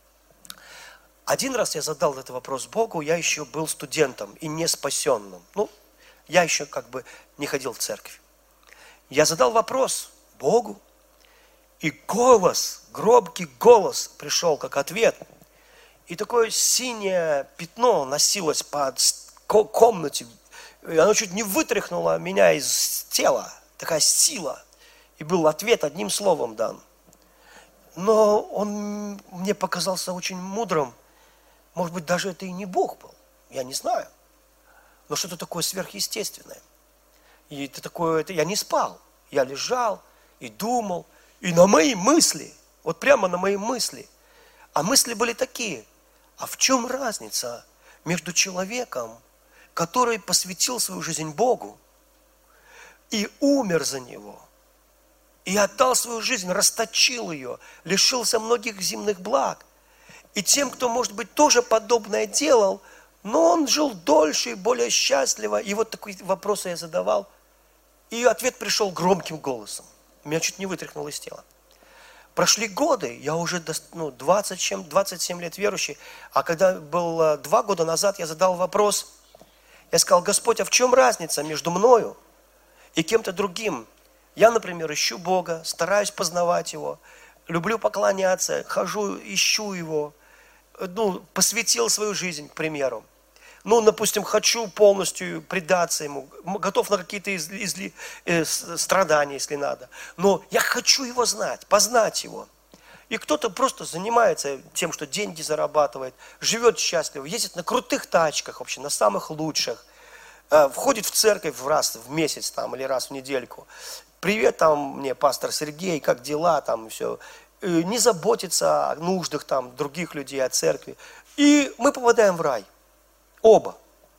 Один раз я задал этот вопрос Богу, я еще был студентом и не спасенным. Я еще не ходил в церковь. Я задал вопрос Богу, и голос, громкий голос пришел как ответ. И такое синее пятно носилось по комнате. И оно чуть не вытряхнуло меня из тела. Такая сила. И был ответ одним словом дан. Но он мне показался очень мудрым. Может быть, даже это и не Бог был. Я не знаю. Но что-то такое сверхъестественное. И это такое, я не спал. Я лежал и думал. И на мои мысли, вот прямо на мои мысли. А мысли были такие. А в чем разница между человеком, который посвятил свою жизнь Богу и умер за Него, и отдал свою жизнь, расточил ее, лишился многих земных благ, и тем, кто, может быть, тоже подобное делал, но он жил дольше и более счастливо. И вот такой вопрос я задавал, и ответ пришел громким голосом. Меня чуть не вытряхнуло из тела. Прошли годы, я уже 27 лет верующий, а когда был 2 года назад, я задал вопрос, я сказал: Господь, а в чем разница между мною и кем-то другим? Я, например, ищу Бога, стараюсь познавать Его, люблю поклоняться, хожу, ищу Его, посвятил свою жизнь, к примеру. Допустим, хочу полностью предаться Ему, готов на какие-то страдания, если надо. Но я хочу Его знать, познать Его. И кто-то просто занимается тем, что деньги зарабатывает, живет счастливо, ездит на крутых тачках вообще, на самых лучших, входит в церковь раз в месяц или раз в недельку. Привет мне, пастор Сергей, как дела, все. Не заботится о нуждах других людей, о церкви. И мы попадаем в рай. Оба.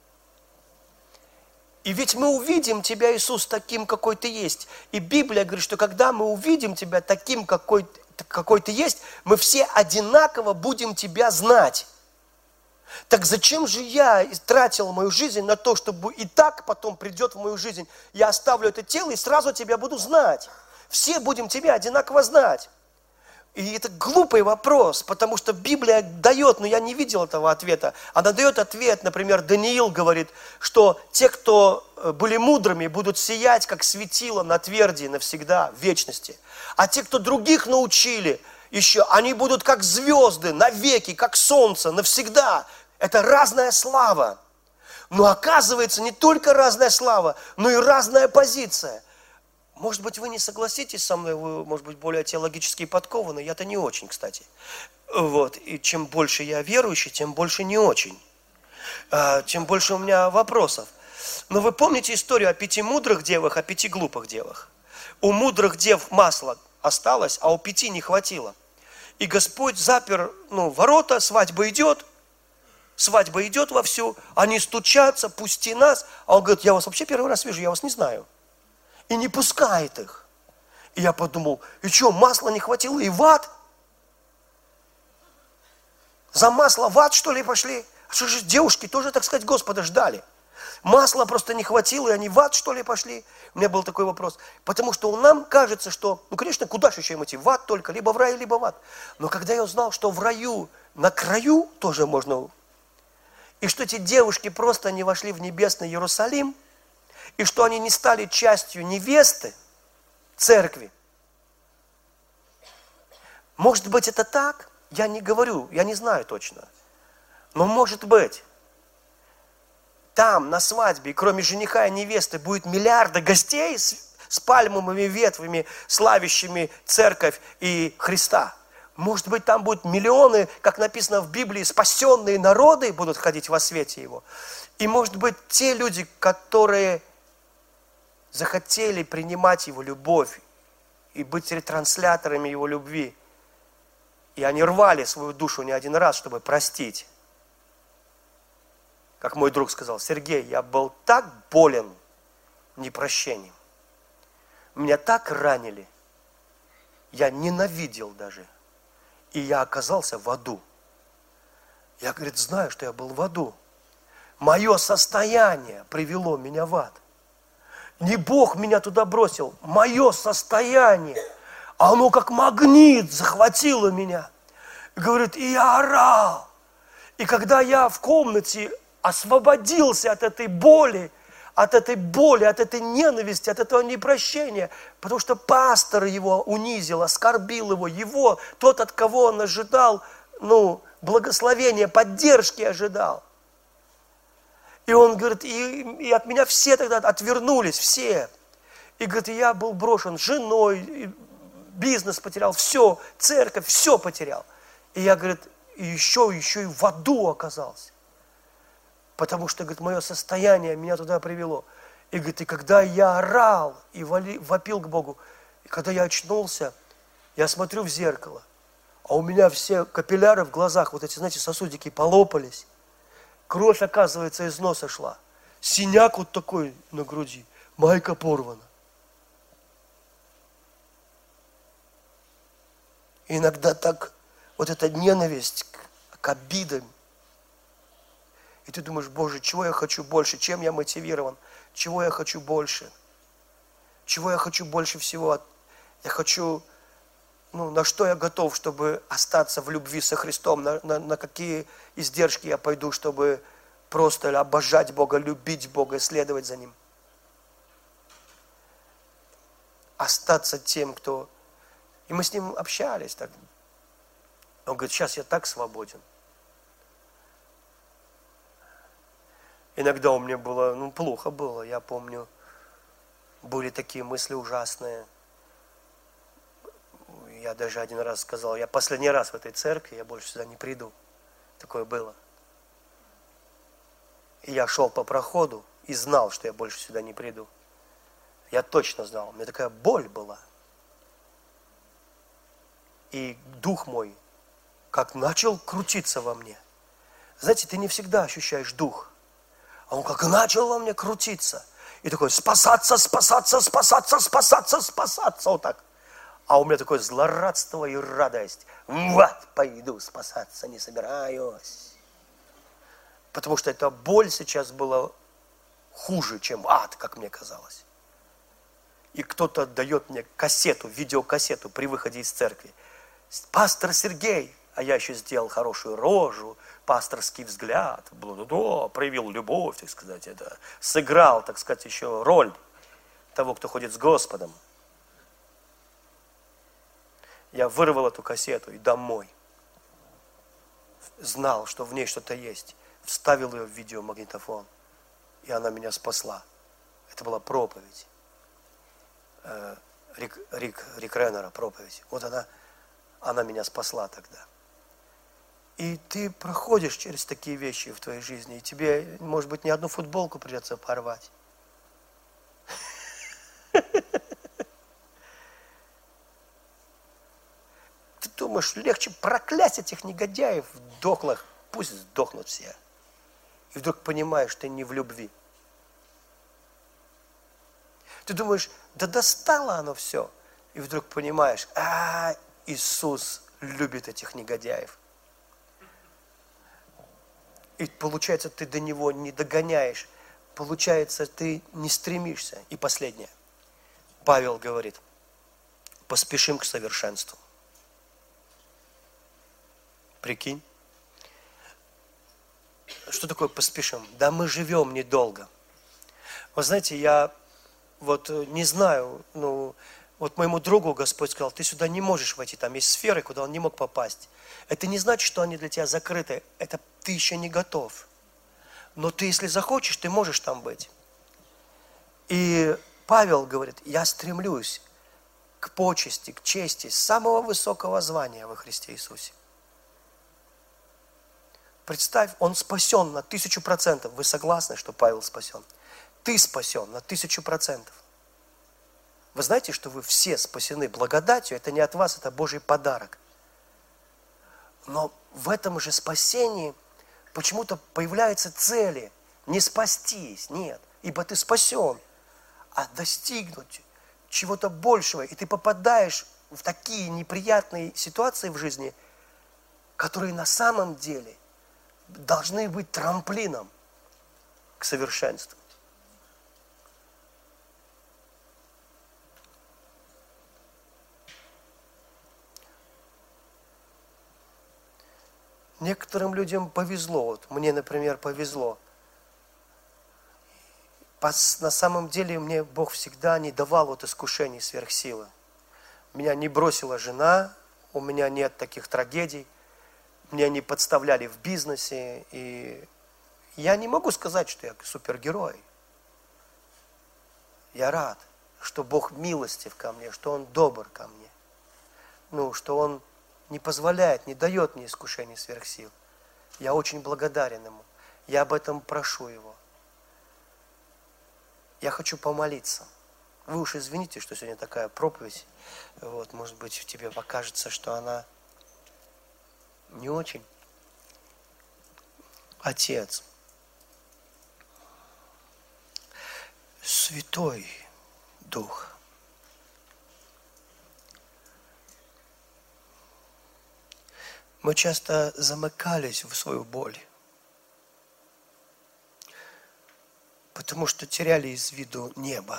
И ведь мы увидим тебя, Иисус, таким, какой ты есть. И Библия говорит, что когда мы увидим тебя таким, какой ты есть, мы все одинаково будем тебя знать. Так зачем же я тратил мою жизнь на то, чтобы и так потом придет в мою жизнь, я оставлю это тело и сразу тебя буду знать. Все будем тебя одинаково знать. И это глупый вопрос, потому что Библия дает, но я не видел этого ответа. Она дает ответ, например, Даниил говорит, что те, кто были мудрыми, будут сиять, как светило на тверди навсегда, в вечности. А те, кто других научили, еще, они будут как звезды навеки, как солнце, навсегда. Это разная слава. Но оказывается, не только разная слава, но и разная позиция. Может быть, вы не согласитесь со мной, вы, может быть, более теологически подкованы, я-то не очень, кстати. И чем больше я верующий, тем больше не очень. Тем больше у меня вопросов. Но вы помните историю о 5 мудрых девах, о 5 глупых девах? У мудрых дев масло осталось, а у 5 не хватило. И Господь запер ворота, свадьба идет вовсю, они стучатся, пусти нас. А он говорит: я вас вообще первый раз вижу, я вас не знаю. И не пускает их. И я подумал: и что, масла не хватило и в ад? За масло в ад, что ли, пошли? А что же девушки тоже, так сказать, Господа ждали? Масла просто не хватило, и они в ад, что ли, пошли? У меня был такой вопрос. Потому что нам кажется, что, конечно, куда же еще им идти? В ад только, либо в рай, либо в ад. Но когда я узнал, что в раю, на краю тоже можно, и что эти девушки просто не вошли в небесный Иерусалим, и что они не стали частью невесты церкви. Может быть, это так? Я не говорю, я не знаю точно. Но может быть, там на свадьбе, кроме жениха и невесты, будет миллиарды гостей с пальмовыми ветвями, славящими церковь и Христа. Может быть, там будут миллионы, как написано в Библии, спасенные народы будут ходить во свете Его. И может быть, те люди, которые захотели принимать Его любовь и быть ретрансляторами Его любви, и они рвали свою душу не один раз, чтобы простить. Как мой друг сказал: Сергей, я был так болен непрощением. Меня так ранили. Я ненавидел даже. И я оказался в аду. Я, говорит, знаю, что я был в аду. Мое состояние привело меня в ад. Не Бог меня туда бросил. Мое состояние. Оно как магнит захватило меня. Говорит, и я орал. И когда я в комнате освободился от этой боли, от этой ненависти, от этого непрощения, потому что пастор его унизил, оскорбил его, тот, от кого он ожидал, благословения, поддержки ожидал. И он говорит, и от меня все тогда отвернулись, все. И говорит, я был брошен женой, бизнес потерял, все, церковь, все потерял. И я, говорит, еще и в аду оказался. Потому что, говорит, мое состояние меня туда привело. И, говорит, и когда я орал и вопил к Богу, и когда я очнулся, я смотрю в зеркало, а у меня все капилляры в глазах, вот эти, знаете, сосудики полопались. Кровь, оказывается, из носа шла. Синяк вот такой на груди, майка порвана. И иногда так, вот эта ненависть к обидам. И ты думаешь, Боже, чего я хочу больше, чем я мотивирован, чего я хочу больше, чего я хочу больше всего. Я хочу, на что я готов, чтобы остаться в любви со Христом, на какие издержки я пойду, чтобы просто обожать Бога, любить Бога, следовать за Ним. Остаться тем, кто... И мы с ним общались так. Он говорит, сейчас я так свободен. Иногда у меня было, плохо было, я помню, были такие мысли ужасные. Я даже один раз сказал, я последний раз в этой церкви, я больше сюда не приду. Такое было. И я шел по проходу и знал, что я больше сюда не приду. Я точно знал, у меня такая боль была. И дух мой как начал крутиться во мне. Знаете, ты не всегда ощущаешь дух. А он как начал во мне крутиться. И такой, спасаться, вот так. А у меня такое злорадство и радость. Вот, пойду спасаться, не собираюсь. Потому что эта боль сейчас была хуже, чем ад, как мне казалось. И кто-то дает мне кассету, видеокассету при выходе из церкви. Пастор Сергей, а я еще сделал хорошую рожу, пасторский взгляд, проявил любовь, так сказать, это сыграл, так сказать, еще роль того, кто ходит с Господом. Я вырвал эту кассету и домой. Знал, что в ней что-то есть. Вставил ее в видеомагнитофон. И она меня спасла. Это была проповедь. Рик Реннера проповедь. Вот она меня спасла тогда. И ты проходишь через такие вещи в твоей жизни, и тебе, может быть, не одну футболку придется порвать. Ты думаешь, легче проклясть этих негодяев дохлых, пусть сдохнут все. И вдруг понимаешь, ты не в любви. Ты думаешь, да достало оно все. И вдруг понимаешь, Иисус любит этих негодяев. И получается, ты до Него не догоняешь. Получается, ты не стремишься. И последнее. Павел говорит, поспешим к совершенству. Прикинь. Что такое поспешим? Да мы живем недолго. Вы знаете, я не знаю, вот моему другу Господь сказал, ты сюда не можешь войти, там есть сферы, куда он не мог попасть. Это не значит, что они для тебя закрыты, это ты еще не готов. Но ты, если захочешь, ты можешь там быть. И Павел говорит, я стремлюсь к почести, к чести, самого высокого звания во Христе Иисусе. Представь, он спасен на 1000%. Вы согласны, что Павел спасен? Ты спасен на 1000%. Вы знаете, что вы все спасены благодатью? Это не от вас, это Божий подарок. Но в этом же спасении почему-то появляются цели. Не спастись, нет, ибо ты спасен, а достигнуть чего-то большего. И ты попадаешь в такие неприятные ситуации в жизни, которые на самом деле должны быть трамплином к совершенству. Некоторым людям повезло. Вот мне, например, повезло. На самом деле мне Бог всегда не давал вот искушений сверхсилы. Меня не бросила жена, у меня нет таких трагедий. Меня не подставляли в бизнесе. И я не могу сказать, что я супергерой. Я рад, что Бог милостив ко мне, что Он добр ко мне. Что Он не позволяет, не дает мне искушений сверх сил. Я очень благодарен Ему. Я об этом прошу Его. Я хочу помолиться. Вы уж извините, что сегодня такая проповедь. Вот, может быть, тебе покажется, что она не очень. Отец, Святой Дух, мы часто замыкались в свою боль, потому что теряли из виду небо.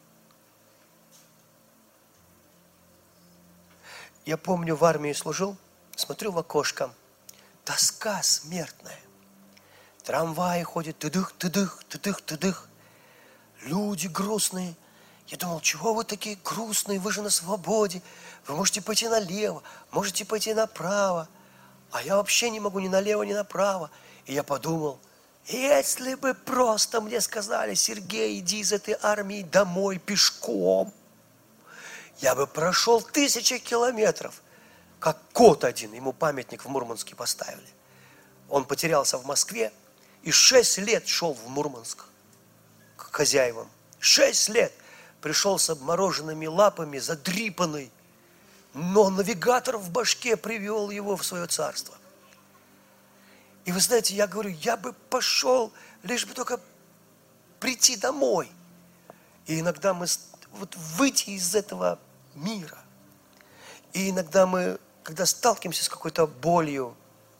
Я помню, в армии служил, смотрю в окошко, тоска смертная. Трамваи ходят, тыдых, тыдых, тыдых, тыдых. Люди грустные. Я думал, чего вы такие грустные, вы же на свободе. Вы можете пойти налево, можете пойти направо. А я вообще не могу ни налево, ни направо. И я подумал, если бы просто мне сказали: Сергей, иди из этой армии домой пешком, я бы прошел 1000 километров. Как кот один, ему памятник в Мурманске поставили. Он потерялся в Москве и 6 лет шел в Мурманск к хозяевам. 6 лет пришел с обмороженными лапами, задрипанный. Но навигатор в башке привел его в свое царство. И вы знаете, я говорю, я бы пошел, лишь бы только прийти домой. И иногда мы вот выйти из этого мира. И иногда мы, когда сталкиваемся с какой-то болью,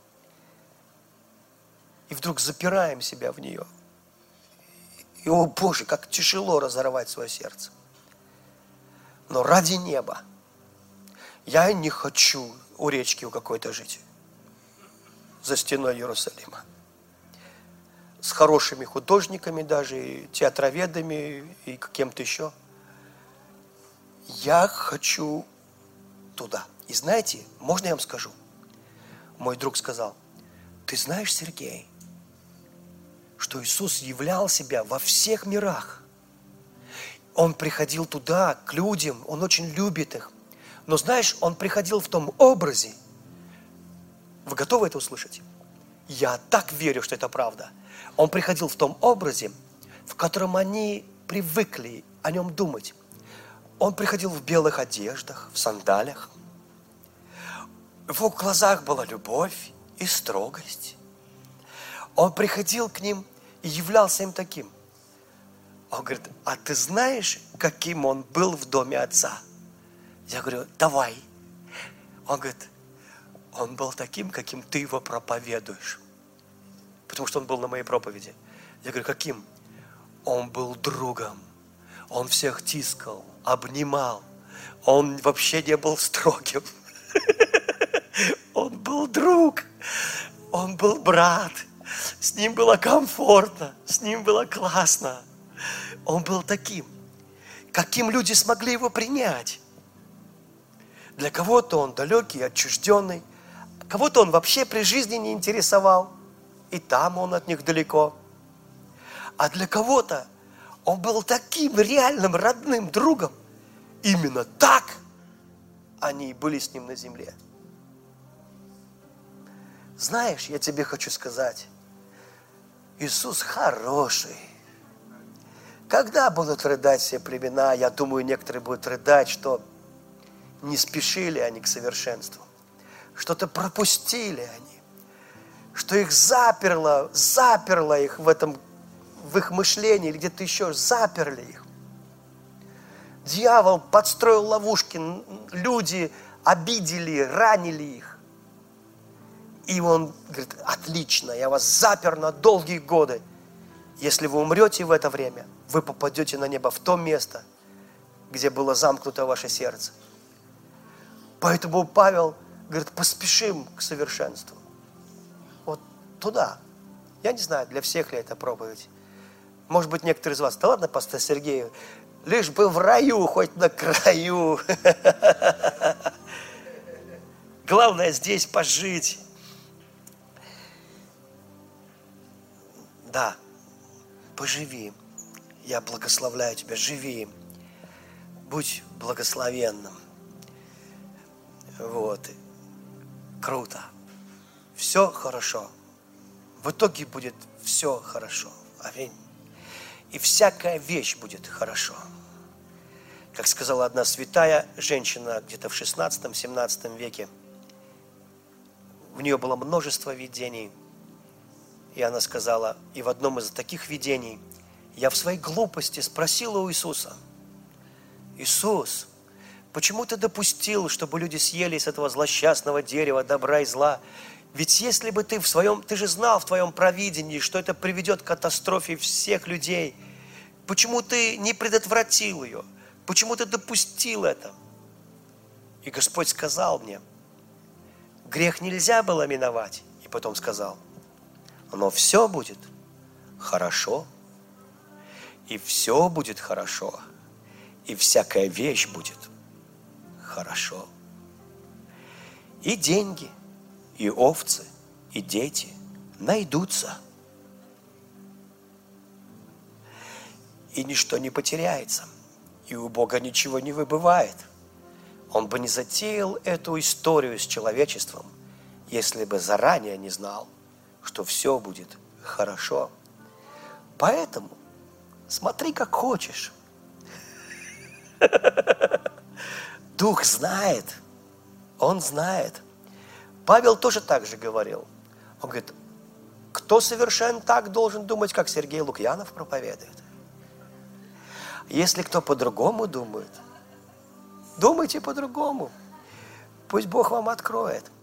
и вдруг запираем себя в нее. И, о Боже, как тяжело разорвать свое сердце. Но ради неба я не хочу у речки у какой-то жить. За стеной Иерусалима. С хорошими художниками даже, и театроведами, и кем-то еще. Я хочу туда. И знаете, можно я вам скажу? Мой друг сказал, ты знаешь, Сергей, что Иисус являл себя во всех мирах. Он приходил туда, к людям, Он очень любит их. Но знаешь, Он приходил в том образе. Вы готовы это услышать? Я так верю, что это правда. Он приходил в том образе, в котором они привыкли о Нем думать. Он приходил в белых одеждах, в сандалиях. В его глазах была любовь и строгость. Он приходил к ним и являлся им таким. Он говорит, а ты знаешь, каким он был в доме отца? Я говорю, давай. Он говорит, он был таким, каким ты его проповедуешь. Потому что он был на моей проповеди. Я говорю, каким? Он был другом. Он всех тискал, обнимал. Он вообще не был строгим. Он был друг. Он был брат. С ним было комфортно. С ним было классно. Он был таким, каким люди смогли его принять. Для кого-то он далекий, отчужденный. Кого-то он вообще при жизни не интересовал. И там он от них далеко. А для кого-то он был таким реальным родным другом. Именно так, они были с Ним на земле. Знаешь, я тебе хочу сказать, Иисус хороший. Когда будут рыдать все племена, я думаю, некоторые будут рыдать, что не спешили они к совершенству, что-то пропустили они, что их заперло их в их мышлении, или где-то еще заперли их. Дьявол подстроил ловушки, люди обидели, ранили их. И он говорит: отлично, я вас запер на долгие годы. Если вы умрете в это время, вы попадете на небо в то место, где было замкнуто ваше сердце. Поэтому Павел говорит: поспешим к совершенству. Вот туда. Я не знаю, для всех ли это проповедь. Может быть, некоторые из вас: да ладно, пастор Сергей, лишь бы в раю, хоть на краю. Главное здесь пожить. Да, поживи. Я благословляю тебя, живи. Будь благословенным. Вот. Круто. Все хорошо. В итоге будет все хорошо. Аминь. И всякая вещь будет хорошо. Как сказала одна святая женщина где-то в 16-17 веке, у нее было множество видений. И она сказала, и в одном из таких видений я в своей глупости спросила у Иисуса: Иисус, почему ты допустил, чтобы люди съели с этого злосчастного дерева добра и зла? Ведь если бы ты же знал в твоем провидении, что это приведет к катастрофе всех людей, почему ты не предотвратил ее? Почему ты допустил это? И Господь сказал мне: грех нельзя было миновать. И потом сказал: но все будет хорошо, и все будет хорошо, и всякая вещь будет хорошо. И деньги, и овцы, и дети найдутся. И ничто не потеряется, и у Бога ничего не выбывает. Он бы не затеял эту историю с человечеством, если бы заранее не знал, что все будет хорошо. Поэтому смотри, как хочешь. Дух знает. Он знает. Павел тоже так же говорил. Он говорит: кто совершен, так должен думать, как Сергей Лукьянов проповедует. Если кто по-другому думает, думайте по-другому. Пусть Бог вам откроет.